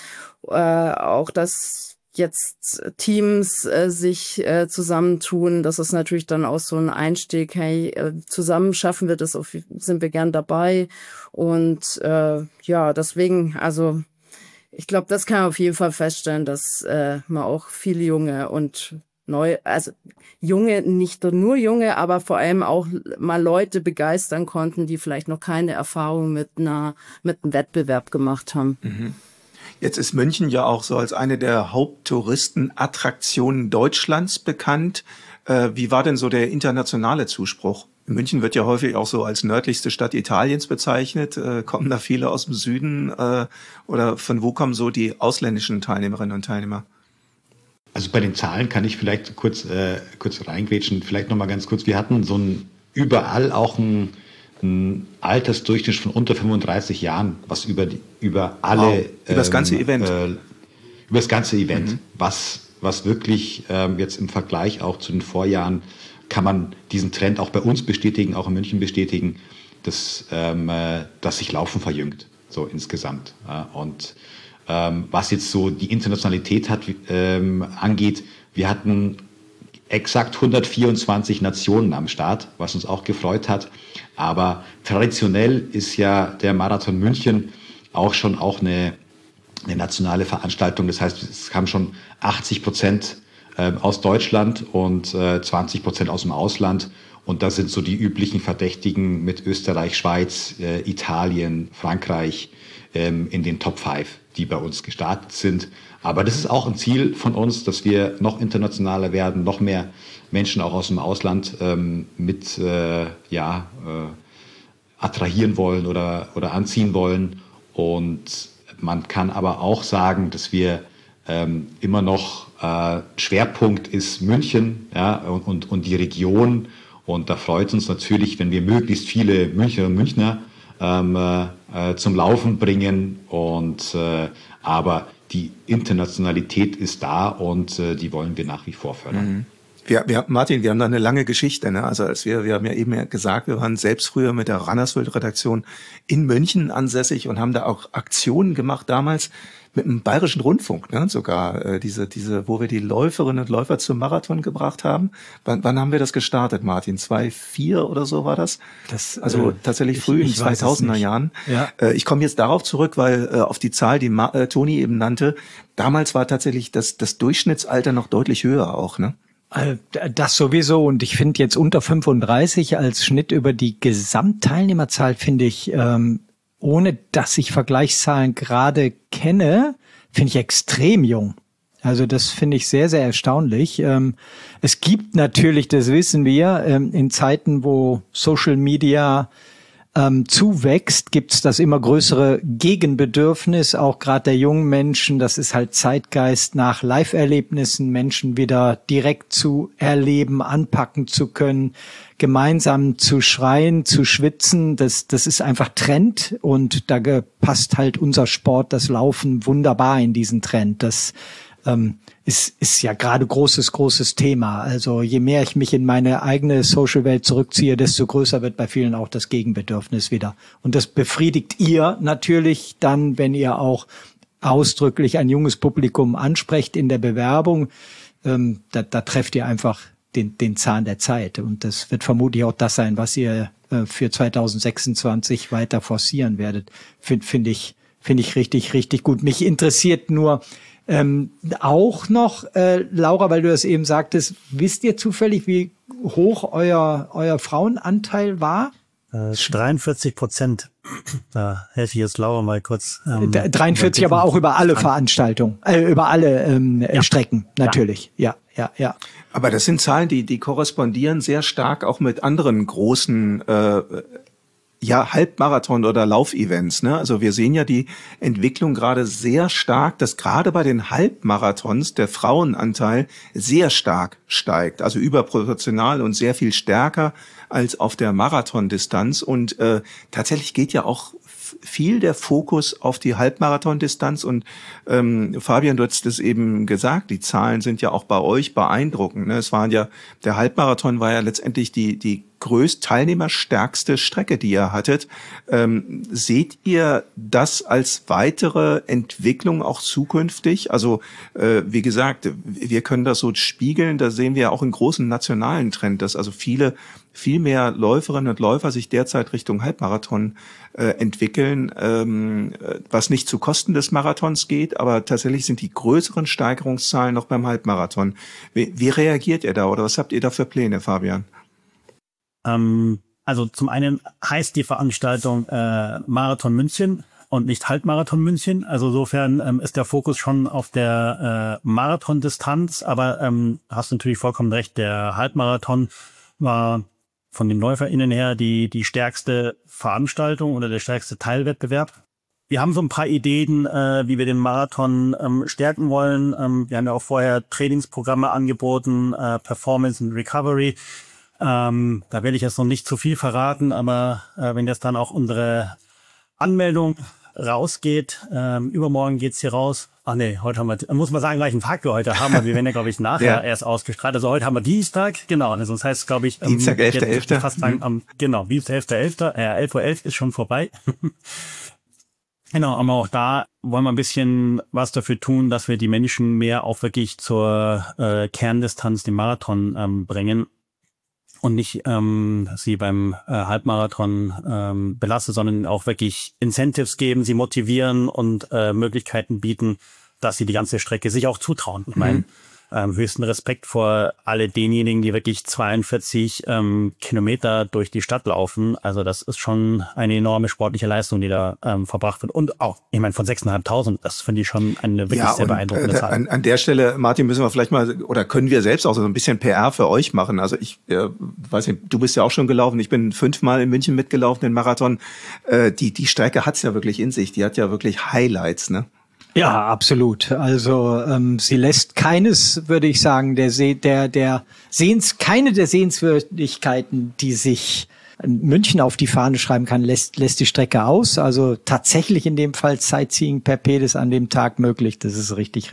Auch, dass jetzt Teams sich zusammentun, das ist natürlich dann auch so ein Einstieg, hey, zusammen schaffen wir das, sind wir gern dabei. Und ja, deswegen, also ich glaube, das kann man auf jeden Fall feststellen, dass man auch viele junge und also junge, nicht nur junge, aber vor allem auch mal Leute begeistern konnten, die vielleicht noch keine Erfahrung mit einem Wettbewerb gemacht haben. Mhm. Jetzt ist München ja auch so als eine der Haupttouristenattraktionen Deutschlands bekannt. Wie war denn so der internationale Zuspruch? München wird ja häufig auch so als nördlichste Stadt Italiens bezeichnet. Kommen da viele aus dem Süden oder von wo kommen so die ausländischen Teilnehmerinnen und Teilnehmer? Also bei den Zahlen kann ich vielleicht kurz reingrätschen. Vielleicht nochmal ganz kurz. Wir hatten überall auch ein Altersdurchschnitt von unter 35 Jahren, was über alle... Über das ganze Event. Über das ganze Event, was wirklich jetzt im Vergleich auch zu den Vorjahren, kann man diesen Trend auch bei uns bestätigen, auch in München bestätigen, dass sich Laufen verjüngt, so insgesamt. Und was jetzt so die Internationalität angeht, wir hatten exakt 124 Nationen am Start, was uns auch gefreut hat. Aber traditionell ist ja der Marathon München auch eine nationale Veranstaltung. Das heißt, es kamen schon 80% aus Deutschland und 20% aus dem Ausland. Und da sind so die üblichen Verdächtigen mit Österreich, Schweiz, Italien, Frankreich in den Top 5, die bei uns gestartet sind. Aber das ist auch ein Ziel von uns, dass wir noch internationaler werden, noch mehr Menschen auch aus dem Ausland attrahieren wollen oder anziehen wollen. Und man kann aber auch sagen, dass wir immer noch Schwerpunkt ist München, ja, und die Region. Und da freut uns natürlich, wenn wir möglichst viele Münchnerinnen und Münchner zum Laufen bringen. Aber die Internationalität ist da und die wollen wir nach wie vor fördern. Martin, wir haben da eine lange Geschichte, ne? Also wir haben ja eben gesagt, wir waren selbst früher mit der Runners World Redaktion in München ansässig und haben da auch Aktionen gemacht damals mit dem Bayerischen Rundfunk, ne? Sogar diese, wo wir die Läuferinnen und Läufer zum Marathon gebracht haben. Wann haben wir das gestartet, Martin? 2004 oder so war das? Also tatsächlich früh in 2000er Jahren. Ja. Ich komme jetzt darauf zurück, weil auf die Zahl, die Toni eben nannte, damals war tatsächlich das Durchschnittsalter noch deutlich höher auch, ne? Das sowieso, und ich finde jetzt unter 35 als Schnitt über die Gesamtteilnehmerzahl, finde ich, ohne dass ich Vergleichszahlen gerade kenne, finde ich extrem jung. Also das finde ich sehr, sehr erstaunlich. Es gibt natürlich, das wissen wir, in Zeiten, wo Social Media zuwächst, gibt's das immer größere Gegenbedürfnis, auch gerade der jungen Menschen. Das ist halt Zeitgeist nach Live-Erlebnissen, Menschen wieder direkt zu erleben, anpacken zu können, gemeinsam zu schreien, zu schwitzen. Das ist einfach Trend, und da passt halt unser Sport, das Laufen, wunderbar in diesen Trend. Das ist ja gerade großes Thema. Also je mehr ich mich in meine eigene Social-Welt zurückziehe, desto größer wird bei vielen auch das Gegenbedürfnis wieder. Und das befriedigt ihr natürlich dann, wenn ihr auch ausdrücklich ein junges Publikum ansprecht in der Bewerbung. Da trefft ihr einfach den Zahn der Zeit. Und das wird vermutlich auch das sein, was ihr für 2026 weiter forcieren werdet. Finde ich richtig gut. Mich interessiert nur, Auch noch, Laura, weil du das eben sagtest, wisst ihr zufällig, wie hoch euer Frauenanteil war? 43%. Da helfe ich jetzt Laura mal kurz. 43, aber auch über alle Veranstaltungen, über alle Strecken natürlich. Ja. Aber das sind Zahlen, die korrespondieren sehr stark auch mit anderen großen Halbmarathon- oder Laufevents, ne? Also wir sehen ja die Entwicklung gerade sehr stark, dass gerade bei den Halbmarathons der Frauenanteil sehr stark steigt, also überproportional und sehr viel stärker als auf der Marathondistanz. Und tatsächlich geht ja auch viel der Fokus auf die Halbmarathondistanz. Und Fabian, du hast es eben gesagt, die Zahlen sind ja auch bei euch beeindruckend, ne? Der Halbmarathon war ja letztendlich die teilnehmerstärkste Strecke, die ihr hattet. Seht ihr das als weitere Entwicklung auch zukünftig? Also wie gesagt, wir können das so spiegeln, da sehen wir auch einen großen nationalen Trend, dass also viel mehr Läuferinnen und Läufer sich derzeit Richtung Halbmarathon entwickeln, was nicht zu Kosten des Marathons geht, aber tatsächlich sind die größeren Steigerungszahlen noch beim Halbmarathon. Wie reagiert ihr da oder was habt ihr da für Pläne, Fabian? Also zum einen heißt die Veranstaltung Marathon München und nicht Halbmarathon München. Also insofern ist der Fokus schon auf der Marathondistanz, aber hast natürlich vollkommen recht, der Halbmarathon war von den LäuferInnen her die stärkste Veranstaltung oder der stärkste Teilwettbewerb. Wir haben so ein paar Ideen, wie wir den Marathon stärken wollen. Wir haben ja auch vorher Trainingsprogramme angeboten, Performance and Recovery. Da werde ich jetzt noch nicht zu viel verraten, aber wenn jetzt dann auch unsere Anmeldung rausgeht, übermorgen geht's hier raus. Ach nee, heute haben wir, muss man sagen, gleich einen Tag für heute haben wir. Wir werden ja, glaube ich, nachher erst ausgestrahlt. Also heute haben wir Dienstag, genau. Also das heißt, glaube ich, Dienstag, 11.11. Fast sagen, genau, Dienstag, 11.11. 11.11 Uhr ist schon vorbei. Genau, aber auch da wollen wir ein bisschen was dafür tun, dass wir die Menschen mehr auch wirklich zur Kerndistanz, dem Marathon, bringen. Und nicht sie beim Halbmarathon belasten, sondern auch wirklich Incentives geben, sie motivieren und Möglichkeiten bieten, dass sie die ganze Strecke sich auch zutrauen. Ich meine, höchsten Respekt vor alle denjenigen, die wirklich 42 Kilometer durch die Stadt laufen. Also das ist schon eine enorme sportliche Leistung, die da verbracht wird. Und auch, ich meine, von 6.500, das finde ich schon eine wirklich sehr beeindruckende Zahl. An der Stelle, Martin, müssen wir vielleicht mal, oder können wir selbst auch so ein bisschen PR für euch machen. Also ich weiß nicht, du bist ja auch schon gelaufen. Ich bin 5-mal in München mitgelaufen, den Marathon. Die Strecke hat's ja wirklich in sich. Die hat ja wirklich Highlights, ne? Ja, absolut. Also sie lässt keines, würde ich sagen, keine der Sehenswürdigkeiten, die sich München auf die Fahne schreiben kann, lässt die Strecke aus. Also tatsächlich in dem Fall Sightseeing per Pedis an dem Tag möglich. Das ist richtig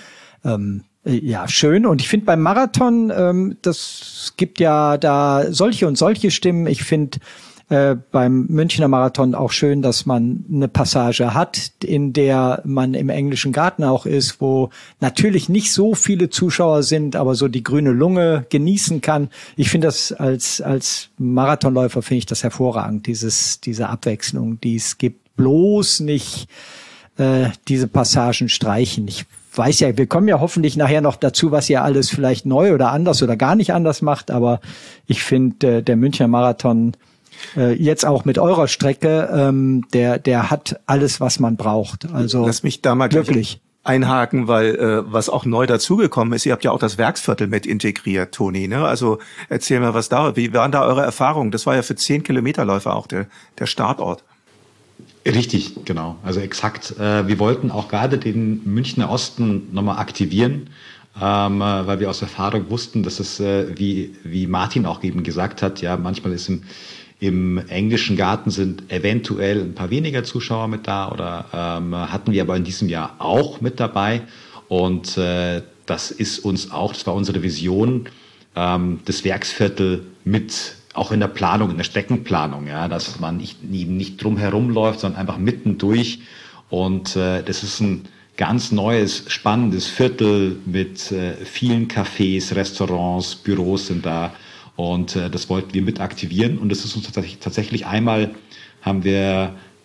schön. Und ich finde beim Marathon, das gibt ja da solche und solche Stimmen. Ich finde beim Münchner Marathon auch schön, dass man eine Passage hat, in der man im englischen Garten auch ist, wo natürlich nicht so viele Zuschauer sind, aber so die grüne Lunge genießen kann. Ich finde das als Marathonläufer finde ich das hervorragend, diese Abwechslung, die es gibt. Bloß nicht diese Passagen streichen. Ich weiß ja, wir kommen ja hoffentlich nachher noch dazu, was ihr alles vielleicht neu oder anders oder gar nicht anders macht, aber ich finde, der Münchner Marathon jetzt auch mit eurer Strecke, der hat alles, was man braucht. Also lass mich da mal wirklich einhaken, weil was auch neu dazugekommen ist, ihr habt ja auch das Werksviertel mit integriert, Toni, ne? Also erzähl mal, wie waren da eure Erfahrungen? Das war ja für 10-Kilometerläufer auch der Startort. Richtig, genau. Also exakt. Wir wollten auch gerade den Münchner Osten nochmal aktivieren, weil wir aus Erfahrung wussten, dass es, wie Martin auch eben gesagt hat, ja, manchmal ist im englischen Garten sind eventuell ein paar weniger Zuschauer mit da oder hatten wir aber in diesem Jahr auch mit dabei. Und das war unsere Vision, das Werksviertel mit auch in der Planung, in der Streckenplanung, ja, dass man nicht drum herum läuft, sondern einfach mittendurch. Und das ist ein ganz neues, spannendes Viertel mit vielen Cafés, Restaurants, Büros sind da. Und das wollten wir mit aktivieren. Und das ist uns tatsächlich einmal haben wir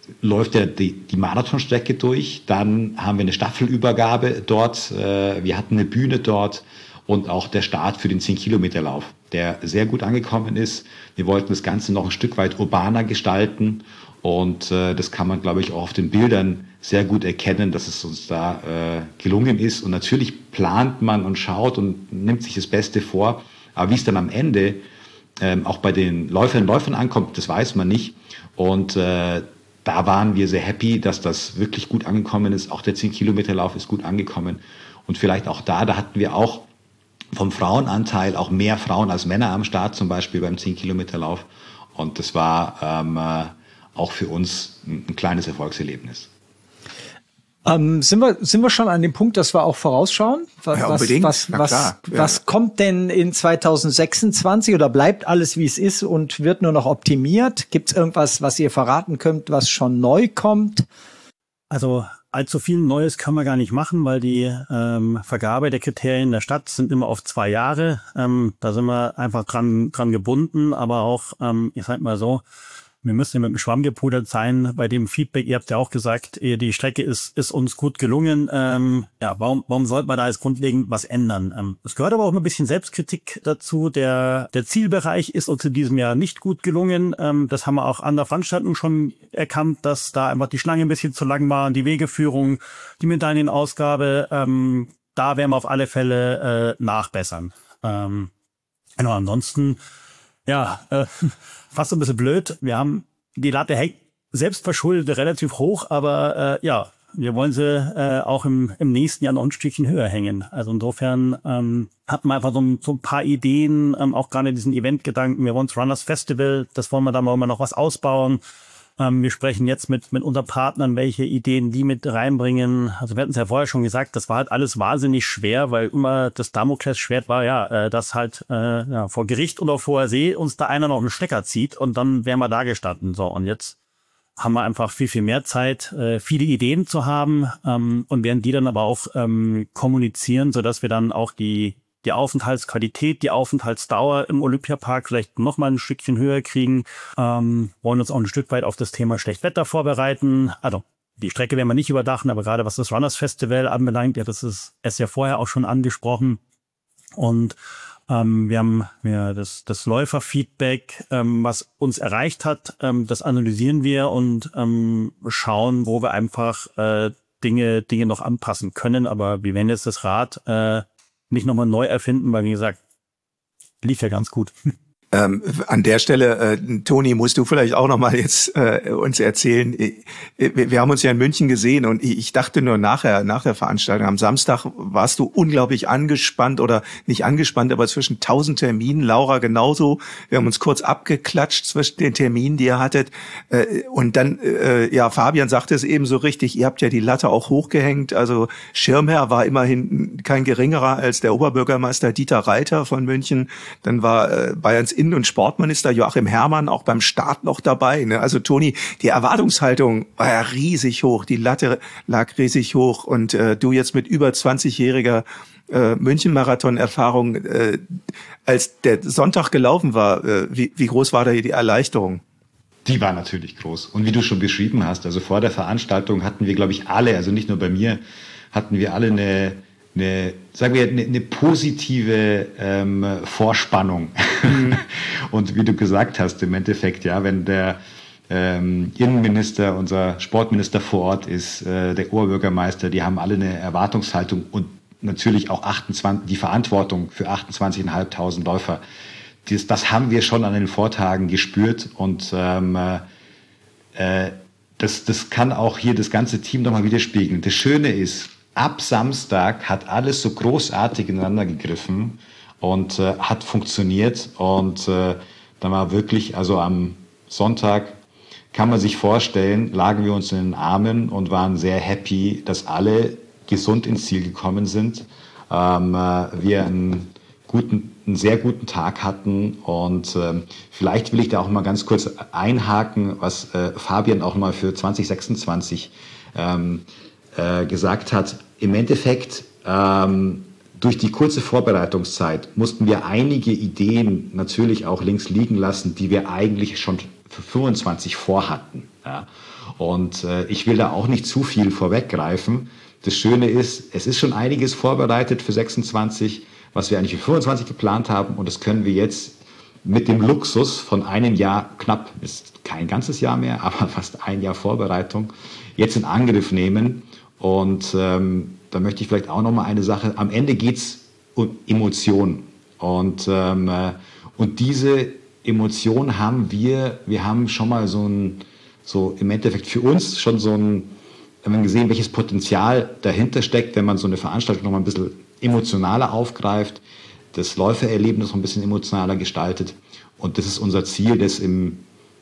läuft die Marathonstrecke durch. Dann haben wir eine Staffelübergabe dort. Wir hatten eine Bühne dort und auch der Start für den 10-Kilometer-Lauf, der sehr gut angekommen ist. Wir wollten das Ganze noch ein Stück weit urbaner gestalten und das kann man, glaube ich, auch auf den Bildern sehr gut erkennen, dass es uns da gelungen ist. Und natürlich plant man und schaut und nimmt sich das Beste vor. Aber wie es dann am Ende auch bei den Läuferinnen und Läufern ankommt, das weiß man nicht. Und da waren wir sehr happy, dass das wirklich gut angekommen ist. Auch der 10-Kilometer-Lauf ist gut angekommen. Und vielleicht auch da hatten wir auch vom Frauenanteil auch mehr Frauen als Männer am Start, zum Beispiel beim 10-Kilometer-Lauf. Und das war auch für uns ein kleines Erfolgserlebnis. Sind wir schon an dem Punkt, dass wir auch vorausschauen? Unbedingt. Was kommt denn in 2026 oder bleibt alles, wie es ist und wird nur noch optimiert? Gibt es irgendwas, was ihr verraten könnt, was schon neu kommt? Also allzu viel Neues kann man gar nicht machen, weil die Vergabe der Kriterien der Stadt sind immer auf 2 Jahre. Da sind wir einfach dran gebunden, aber auch, ich sag mal so, wir müssen mit dem Schwamm gepudert sein. Bei dem Feedback, ihr habt ja auch gesagt, die Strecke ist uns gut gelungen. Warum sollte man da jetzt grundlegend was ändern? Es gehört aber auch ein bisschen Selbstkritik dazu. Der Zielbereich ist uns in diesem Jahr nicht gut gelungen. Das haben wir auch an der Veranstaltung schon erkannt, dass da einfach die Schlange ein bisschen zu lang war, die Wegeführung, die Medaillenausgabe. Da werden wir auf alle Fälle nachbessern. Ansonsten, fast so ein bisschen blöd. Wir haben die Latte hängt selbstverschuldet relativ hoch, aber wir wollen sie auch im nächsten Jahr noch ein Stückchen höher hängen. Also insofern hatten wir einfach so ein paar Ideen, auch gerade diesen Eventgedanken. Wir wollen das Runners Festival, das wollen wir da mal noch was ausbauen. Wir sprechen jetzt mit unseren Partnern, welche Ideen die mit reinbringen. Also wir hatten es ja vorher schon gesagt, das war halt alles wahnsinnig schwer, weil immer das Damoklesschwert war, dass halt vor Gericht oder vor hoher See uns da einer noch einen Stecker zieht und dann wären wir da gestanden. So, und jetzt haben wir einfach viel mehr Zeit, viele Ideen zu haben und werden die dann aber auch kommunizieren, sodass wir dann auch die Aufenthaltsqualität, die Aufenthaltsdauer im Olympiapark vielleicht noch mal ein Stückchen höher kriegen. Wollen uns auch ein Stück weit auf das Thema Schlechtwetter vorbereiten. Also die Strecke werden wir nicht überdachen, aber gerade was das Runners Festival anbelangt, das ist es ja vorher auch schon angesprochen. Und wir haben das Läuferfeedback, was uns erreicht hat, das analysieren wir und schauen, wo wir einfach Dinge noch anpassen können. Aber wir werden jetzt das Rad nicht nochmal neu erfinden, weil wie gesagt, lief ja ganz gut. An der Stelle, Toni, musst du vielleicht auch noch mal jetzt uns erzählen. Wir haben uns ja in München gesehen und ich dachte nur nach der Veranstaltung am Samstag warst du unglaublich angespannt oder nicht angespannt, aber zwischen 1000 Terminen. Laura genauso. Wir haben uns kurz abgeklatscht zwischen den Terminen, die ihr hattet. Und dann, Fabian sagte es eben so richtig, ihr habt ja die Latte auch hochgehängt. Also Schirmherr war immerhin kein geringerer als der Oberbürgermeister Dieter Reiter von München. Dann war Bayerns Innen- und Sportminister Joachim Herrmann auch beim Start noch dabei. Ne? Also Toni, die Erwartungshaltung war ja riesig hoch, die Latte lag riesig hoch und du jetzt mit über 20-jähriger München-Marathon-Erfahrung, als der Sonntag gelaufen war, wie groß war da hier die Erleichterung? Die war natürlich groß. Und wie du schon beschrieben hast, also vor der Veranstaltung hatten wir, glaube ich, alle, also nicht nur bei mir, hatten wir alle eine positive Vorspannung. Und wie du gesagt hast, im Endeffekt, wenn der Innenminister, unser Sportminister vor Ort ist, der Oberbürgermeister, die haben alle eine Erwartungshaltung und natürlich auch die Verantwortung für 28.500 Läufer. Das haben wir schon an den Vortagen gespürt und das kann auch hier das ganze Team nochmal widerspiegeln. Das Schöne ist, ab Samstag hat alles so großartig ineinander gegriffen und hat funktioniert. Und dann war wirklich, also am Sonntag kann man sich vorstellen, lagen wir uns in den Armen und waren sehr happy, dass alle gesund ins Ziel gekommen sind. Wir einen sehr guten Tag hatten und vielleicht will ich da auch mal ganz kurz einhaken, was Fabian auch mal für 2026 gesagt hat. Im Endeffekt, durch die kurze Vorbereitungszeit mussten wir einige Ideen natürlich auch links liegen lassen, die wir eigentlich schon für 25 vorhatten. Ja. Und ich will da auch nicht zu viel vorweggreifen. Das Schöne ist, es ist schon einiges vorbereitet für 26, was wir eigentlich für 25 geplant haben. Und das können wir jetzt mit dem Luxus von einem Jahr, knapp, ist kein ganzes Jahr mehr, aber fast ein Jahr Vorbereitung, jetzt in Angriff nehmen. Und da möchte ich vielleicht auch noch mal eine Sache, am Ende geht's um Emotionen. Und diese Emotionen haben wir haben schon mal so im Endeffekt für uns schon wir haben gesehen, welches Potenzial dahinter steckt, wenn man so eine Veranstaltung noch mal ein bisschen emotionaler aufgreift, das Läufererlebnis noch ein bisschen emotionaler gestaltet. Und das ist unser Ziel, das im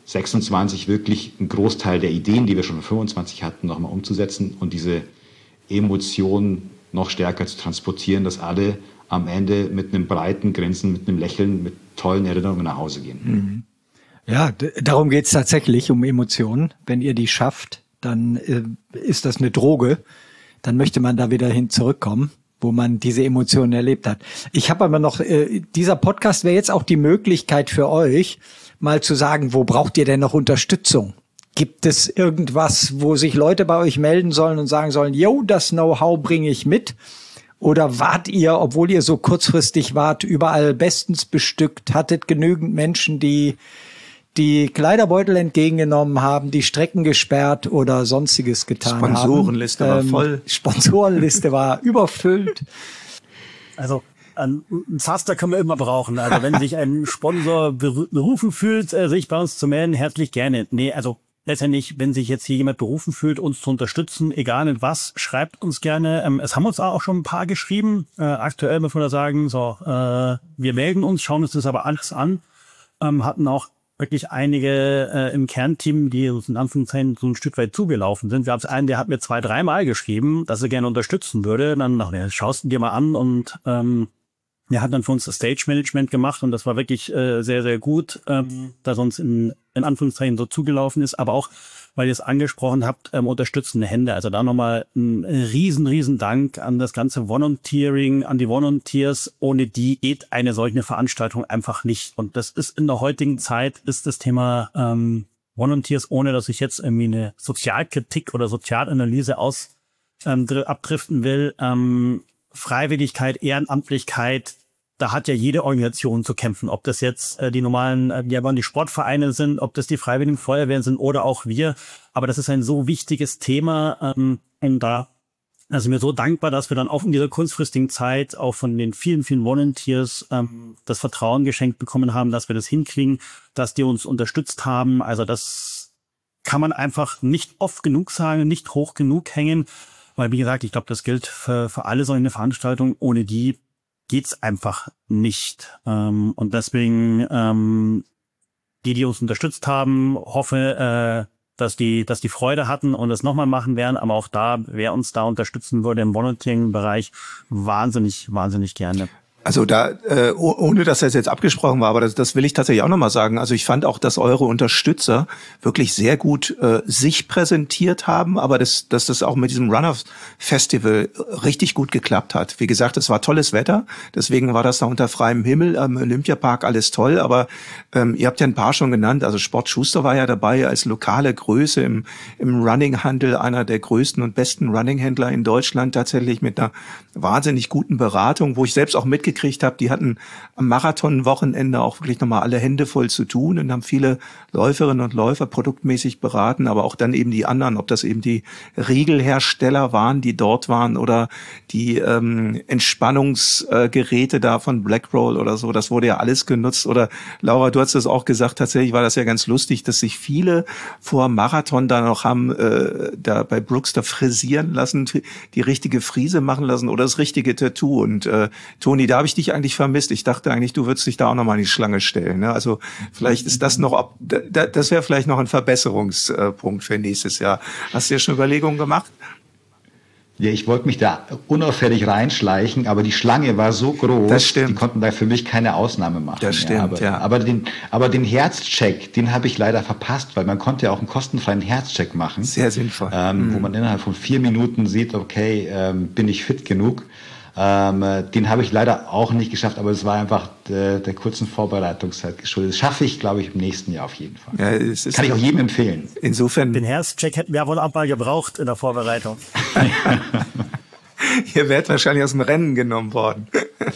26 wirklich einen Großteil der Ideen, die wir schon im 25 hatten, noch mal umzusetzen und diese Emotionen noch stärker zu transportieren, dass alle am Ende mit einem breiten Grinsen, mit einem Lächeln, mit tollen Erinnerungen nach Hause gehen. Ja, darum geht's tatsächlich, um Emotionen. Wenn ihr die schafft, dann ist das eine Droge. Dann möchte man da wieder hin zurückkommen, wo man diese Emotionen erlebt hat. Ich habe aber noch, dieser Podcast wäre jetzt auch die Möglichkeit für euch, mal zu sagen, wo braucht ihr denn noch Unterstützung? Gibt es irgendwas, wo sich Leute bei euch melden sollen und sagen sollen, yo, das Know-how bringe ich mit? Oder wart ihr, obwohl ihr so kurzfristig wart, überall bestens bestückt, hattet genügend Menschen, die Kleiderbeutel entgegengenommen haben, die Strecken gesperrt oder sonstiges getan haben? Sponsorenliste war voll. Sponsorenliste war überfüllt. Also ein Zaster können wir immer brauchen. Also wenn sich ein Sponsor berufen fühlt, sich bei uns zu melden, herzlich gerne. Nee, also letztendlich, wenn sich jetzt hier jemand berufen fühlt, uns zu unterstützen, egal in was, schreibt uns gerne. Es haben uns auch schon ein paar geschrieben. Aktuell muss man da sagen, wir melden uns, schauen uns das aber alles an. Hatten auch wirklich einige im Kernteam, die uns in Anführungszeichen so ein Stück weit zugelaufen sind. Wir haben einen, der hat mir 2-3 Mal geschrieben, dass er gerne unterstützen würde. Dann schaust du dir mal an und er hat dann für uns das Stage-Management gemacht und das war wirklich sehr, sehr gut, da sonst in Anführungszeichen so zugelaufen ist, aber auch, weil ihr es angesprochen habt, unterstützende Hände. Also da nochmal ein riesen Dank an das ganze Volunteering, an die Volunteers. Ohne die geht eine solche Veranstaltung einfach nicht. Und das ist in der heutigen Zeit, ist das Thema Volunteers, ohne dass ich jetzt irgendwie eine Sozialkritik oder Sozialanalyse abdriften will. Freiwilligkeit, Ehrenamtlichkeit, da hat ja jede Organisation zu kämpfen, ob das jetzt die normalen, die Sportvereine sind, ob das die Freiwilligen Feuerwehren sind oder auch wir. Aber das ist ein so wichtiges Thema und da sind wir so dankbar, dass wir dann auch in dieser kurzfristigen Zeit auch von den vielen Volunteers das Vertrauen geschenkt bekommen haben, dass wir das hinkriegen, dass die uns unterstützt haben. Also das kann man einfach nicht oft genug sagen, nicht hoch genug hängen, weil wie gesagt, ich glaube, das gilt für alle solche Veranstaltungen. Ohne die geht's einfach nicht. Und deswegen, die uns unterstützt haben, hoffe, dass die Freude hatten und es nochmal machen werden. Aber auch da, wer uns da unterstützen würde im Volunteering-Bereich, wahnsinnig gerne. Also da, ohne dass das jetzt abgesprochen war, aber das will ich tatsächlich auch nochmal sagen. Also ich fand auch, dass eure Unterstützer wirklich sehr gut sich präsentiert haben, aber dass das auch mit diesem Runners-Festival richtig gut geklappt hat. Wie gesagt, es war tolles Wetter, deswegen war das da unter freiem Himmel am Olympiapark alles toll, aber ihr habt ja ein paar schon genannt. Also Sport Schuster war ja dabei als lokale Größe im Running-Handel, einer der größten und besten Running-Händler in Deutschland, tatsächlich mit einer wahnsinnig guten Beratung, wo ich selbst auch mitgekriegt habe, die hatten am Marathon-Wochenende auch wirklich nochmal alle Hände voll zu tun und haben viele Läuferinnen und Läufer produktmäßig beraten, aber auch dann eben die anderen, ob das eben die Riegelhersteller waren, die dort waren oder die Entspannungsgeräte da von Blackroll oder so, das wurde ja alles genutzt. Oder Laura, du hast es auch gesagt, tatsächlich war das ja ganz lustig, dass sich viele vor Marathon da noch haben da bei Brooks da frisieren lassen, die richtige Frise machen lassen oder das richtige Tattoo. Und Toni, da habe ich dich eigentlich vermisst. Ich dachte eigentlich, du würdest dich da auch nochmal in die Schlange stellen. Ne? Also vielleicht ist das noch, das wäre vielleicht noch ein Verbesserungspunkt für nächstes Jahr. Hast du dir schon Überlegungen gemacht? Ja, ich wollte mich da unauffällig reinschleichen, aber die Schlange war so groß, das stimmt. Die konnten da für mich keine Ausnahme machen. Das stimmt, ja. Aber den Herzcheck, den habe ich leider verpasst, weil man konnte ja auch einen kostenfreien Herzcheck machen. Sehr sinnvoll. Wo man innerhalb von 4 Minuten sieht, okay, bin ich fit genug. Den habe ich leider auch nicht geschafft, aber es war einfach der kurzen Vorbereitungszeit geschuldet. Das schaffe ich, glaube ich, im nächsten Jahr auf jeden Fall. Ja, es ist kann ich auch jedem empfehlen. Insofern. Den Herzcheck hätten wir wohl auch mal gebraucht in der Vorbereitung. Ihr wärt wahrscheinlich aus dem Rennen genommen worden.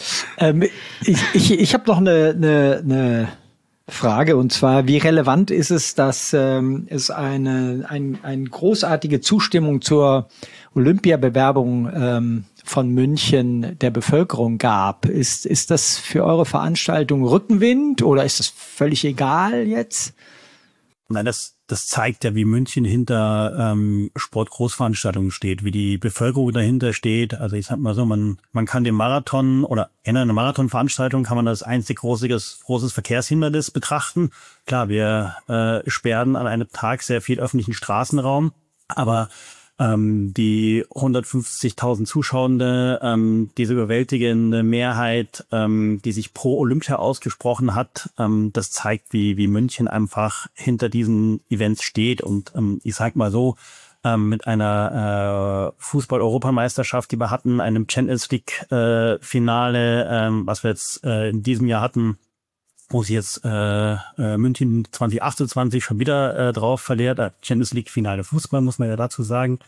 Ich habe noch eine Frage, und zwar, wie relevant ist es, dass es eine großartige Zustimmung zur Olympiabewerbung von München der Bevölkerung gab? Ist das für eure Veranstaltung Rückenwind oder ist das völlig egal jetzt? Nein, das zeigt ja, wie München hinter Sportgroßveranstaltungen steht, wie die Bevölkerung dahinter steht. Also ich sag mal so, man kann den Marathon oder in einer Marathonveranstaltung kann man das einzig großes Verkehrshindernis betrachten. Klar, wir sperren an einem Tag sehr viel öffentlichen Straßenraum, aber die 150.000 Zuschauende, diese überwältigende Mehrheit, die sich pro Olympia ausgesprochen hat, das zeigt, wie München einfach hinter diesen Events steht. Und ich sag mal so, mit einer Fußball-Europameisterschaft, die wir hatten, einem Champions League-Finale, was wir jetzt in diesem Jahr hatten, wo sich jetzt München 2028 schon wieder drauf verliert. Champions League Finale Fußball, muss man ja dazu sagen.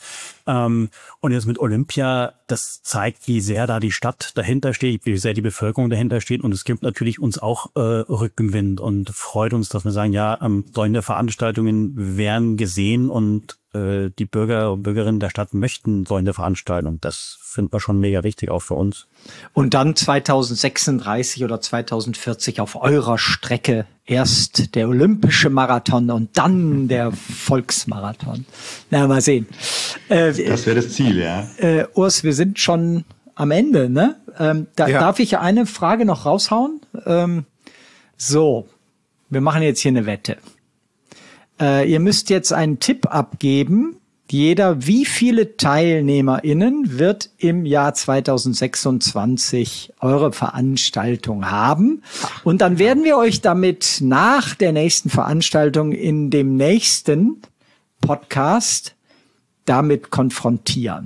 Und jetzt mit Olympia, das zeigt, wie sehr da die Stadt dahinter steht, wie sehr die Bevölkerung dahinter steht. Und es gibt natürlich uns auch Rückenwind und freut uns, dass wir sagen, ja, solche Veranstaltungen werden gesehen und die Bürger und Bürgerinnen der Stadt möchten solche Veranstaltungen. Das finden wir schon mega wichtig, auch für uns. Und dann 2036 oder 2040 auf eurer Strecke erst der olympische Marathon und dann der Volksmarathon. Na, mal sehen. Das wäre das Ziel, ja. Urs, wir sind schon am Ende, ne? Ja. Darf ich eine Frage noch raushauen? So, wir machen jetzt hier eine Wette. Ihr müsst jetzt einen Tipp abgeben, wie viele TeilnehmerInnen wird im Jahr 2026 eure Veranstaltung haben? Und dann werden wir euch damit nach der nächsten Veranstaltung in dem nächsten Podcast damit konfrontieren.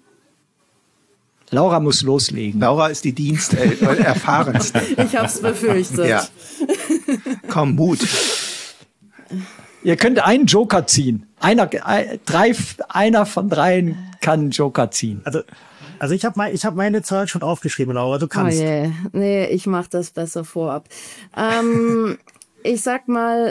Laura muss loslegen. Laura ist die erfahrenste. Ich hab's befürchtet. Ja. Komm, Mut. Ihr könnt einen Joker ziehen. Einer von dreien kann einen Joker ziehen. Also ich hab meine Zahl schon aufgeschrieben, Laura, du kannst. Oh yeah. Nee, ich mach das besser vorab. Ich sag mal,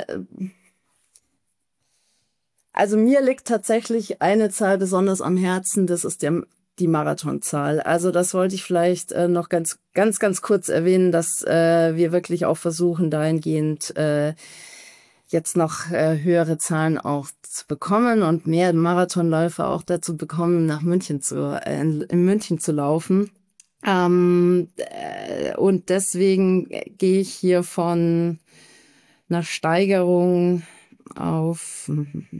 also mir liegt tatsächlich eine Zahl besonders am Herzen, das ist die Marathonzahl. Also das wollte ich vielleicht noch ganz kurz erwähnen, dass wir wirklich auch versuchen, dahingehend jetzt noch höhere Zahlen auch zu bekommen und mehr Marathonläufer auch dazu bekommen, in München zu laufen. Und deswegen gehe ich hier von einer Steigerung auf,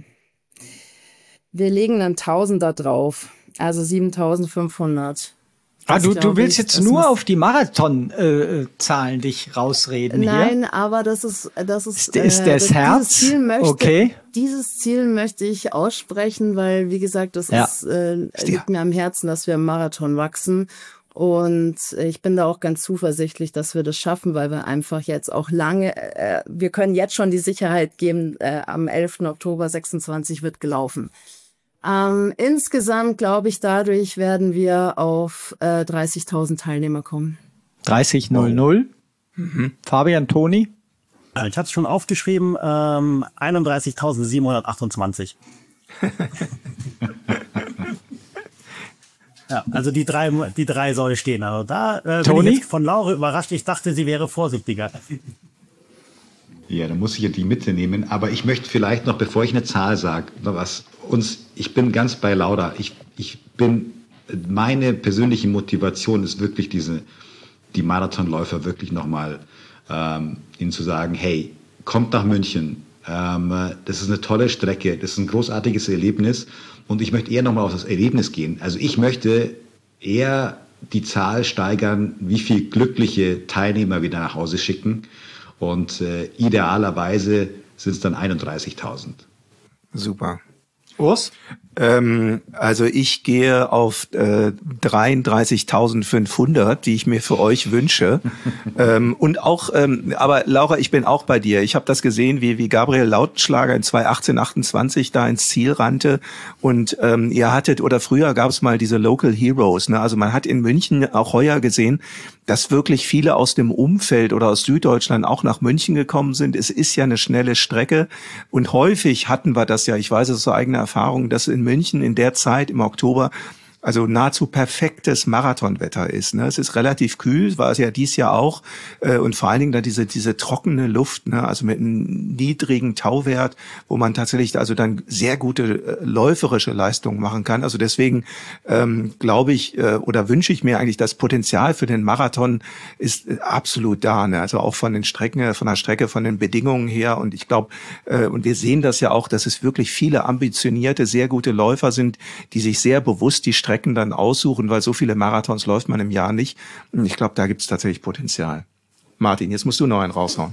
wir legen einen Tausender drauf, also 7.500. Du willst jetzt nur auf die Marathon-Zahlen dich rausreden. Nein, hier? aber das ist das Herz? Dieses Ziel möchte ich aussprechen, weil, wie gesagt, das liegt mir am Herzen, dass wir im Marathon wachsen. Und ich bin da auch ganz zuversichtlich, dass wir das schaffen, weil wir einfach jetzt auch wir können jetzt schon die Sicherheit geben, am 11. Oktober 26 wird gelaufen. Insgesamt, glaube ich, dadurch werden wir auf 30.000 Teilnehmer kommen. 30.00. Mhm. Fabian, Toni? Ich hatte es schon aufgeschrieben, 31.728. Ja, also die drei soll stehen. Also da bin ich jetzt von Laura überrascht. Ich dachte, sie wäre vorsichtiger. Ja, da muss ich ja die Mitte nehmen. Aber ich möchte vielleicht noch, bevor ich eine Zahl sage, noch was. Ich bin ganz bei Laura. Meine persönliche Motivation ist wirklich die Marathonläufer wirklich nochmal, ihnen zu sagen, hey, kommt nach München. Das ist eine tolle Strecke. Das ist ein großartiges Erlebnis. Und ich möchte eher nochmal auf das Erlebnis gehen. Also ich möchte eher die Zahl steigern, wie viel glückliche Teilnehmer wir da nach Hause schicken. Und idealerweise sind es dann 31.000. Super. Urs? Also ich gehe auf 33.500, die ich mir für euch wünsche. Und auch, aber Laura, ich bin auch bei dir. Ich habe das gesehen, wie Gabriel Lautenschlager in 2018-28 da ins Ziel rannte. Und ihr hattet, oder früher gab es mal diese Local Heroes. Ne? Also man hat in München auch heuer gesehen, dass wirklich viele aus dem Umfeld oder aus Süddeutschland auch nach München gekommen sind. Es ist ja eine schnelle Strecke und häufig hatten wir das ja, ich weiß es aus eigener Erfahrung, dass in München in der Zeit im Oktober also nahezu perfektes Marathonwetter ist. Ne? Es ist relativ kühl, war es ja dies Jahr auch. Und vor allen Dingen dann diese trockene Luft, ne? Also mit einem niedrigen Tauwert, wo man tatsächlich also dann sehr gute läuferische Leistungen machen kann. Also deswegen glaube ich oder wünsche ich mir eigentlich, das Potenzial für den Marathon ist absolut da. Ne? Also auch von den Strecken, von der Strecke, von den Bedingungen her. Und ich glaube, und wir sehen das ja auch, dass es wirklich viele ambitionierte, sehr gute Läufer sind, die sich sehr bewusst die Strecken dann aussuchen, weil so viele Marathons läuft man im Jahr nicht. Und ich glaube, da gibt es tatsächlich Potenzial. Martin, jetzt musst du noch einen raushauen.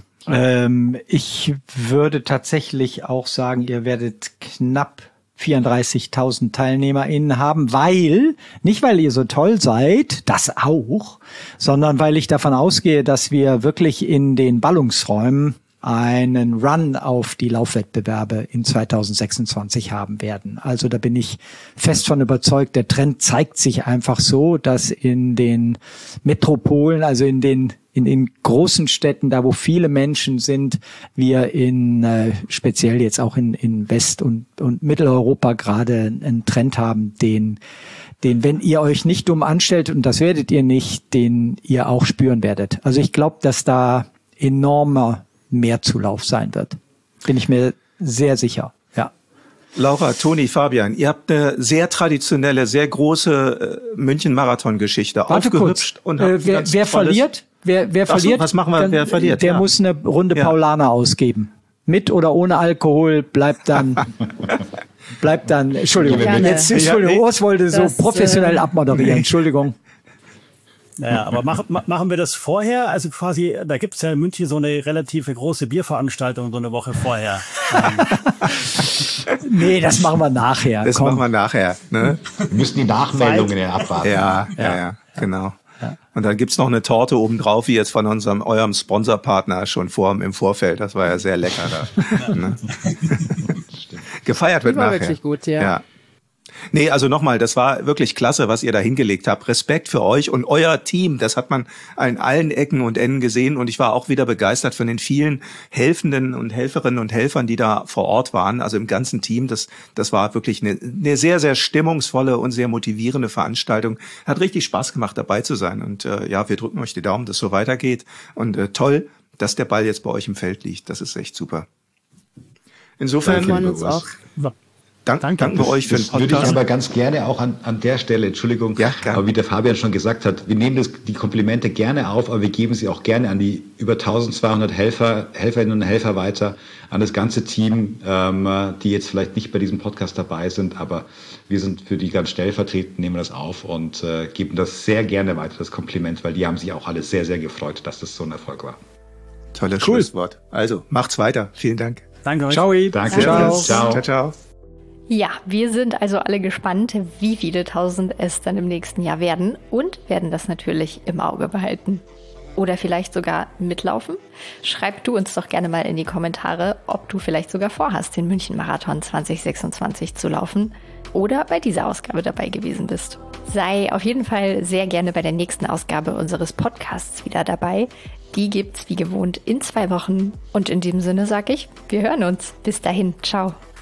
Ich würde tatsächlich auch sagen, ihr werdet knapp 34.000 TeilnehmerInnen haben, nicht weil ihr so toll seid, das auch, sondern weil ich davon ausgehe, dass wir wirklich in den Ballungsräumen einen Run auf die Laufwettbewerbe in 2026 haben werden. Also da bin ich fest von überzeugt. Der Trend zeigt sich einfach so, dass in den Metropolen, also in den großen Städten, da wo viele Menschen sind, wir speziell jetzt auch in West- und Mitteleuropa gerade einen Trend haben, den, wenn ihr euch nicht dumm anstellt, und das werdet ihr nicht, den ihr auch spüren werdet. Also ich glaube, dass da enormer Mehrzulauf sein wird. Bin ich mir sehr sicher, ja. Laura, Toni, Fabian, ihr habt eine sehr traditionelle, sehr große München-Marathon-Geschichte aufgehübscht. Und wer verliert? Wer verliert? Was machen wir, wer verliert? Der muss eine Runde Paulaner ausgeben. Mit oder ohne Alkohol bleibt dann, Entschuldigung, Urs wollte so professionell abmoderieren, Entschuldigung. Naja, aber machen wir das vorher? Also quasi, da gibt es ja in München so eine relative große Bierveranstaltung so eine Woche vorher. Nee, das machen wir nachher. Machen wir nachher. Ne? Wir müssen die Nachmeldungen abwarten. Ja, genau. Ja. Und dann gibt's noch eine Torte obendrauf, wie jetzt von eurem Sponsorpartner schon im Vorfeld. Das war ja sehr lecker da. Ne? Gefeiert wird nachher. War wirklich gut, ja. Nee, also nochmal, das war wirklich klasse, was ihr da hingelegt habt. Respekt für euch und euer Team, das hat man an allen Ecken und Enden gesehen und ich war auch wieder begeistert von den vielen Helfenden und Helferinnen und Helfern, die da vor Ort waren, also im ganzen Team. Das war wirklich eine sehr, sehr stimmungsvolle und sehr motivierende Veranstaltung. Hat richtig Spaß gemacht, dabei zu sein und wir drücken euch die Daumen, dass es so weitergeht und toll, dass der Ball jetzt bei euch im Feld liegt. Das ist echt super. Insofern wir freuen uns auch. Danken wir euch für den Podcast. Würde ich aber ganz gerne auch an der Stelle, Entschuldigung, aber wie der Fabian schon gesagt hat, wir nehmen die Komplimente gerne auf, aber wir geben sie auch gerne an die über 1200 Helferinnen und Helfer weiter, an das ganze Team, die jetzt vielleicht nicht bei diesem Podcast dabei sind, aber wir sind für die ganz stellvertretend, nehmen das auf und geben das sehr gerne weiter, das Kompliment, weil die haben sich auch alle sehr, sehr gefreut, dass das so ein Erfolg war. Tolles Schlusswort. Also, macht's weiter. Vielen Dank. Danke euch. Ciao. Danke. Ciao. Ja, wir sind also alle gespannt, wie viele Tausend es dann im nächsten Jahr werden und werden das natürlich im Auge behalten. Oder vielleicht sogar mitlaufen? Schreib du uns doch gerne mal in die Kommentare, ob du vielleicht sogar vorhast, den München-Marathon 2026 zu laufen oder bei dieser Ausgabe dabei gewesen bist. Sei auf jeden Fall sehr gerne bei der nächsten Ausgabe unseres Podcasts wieder dabei. Die gibt's wie gewohnt in 2 Wochen. Und in diesem Sinne sage ich, wir hören uns. Bis dahin, ciao.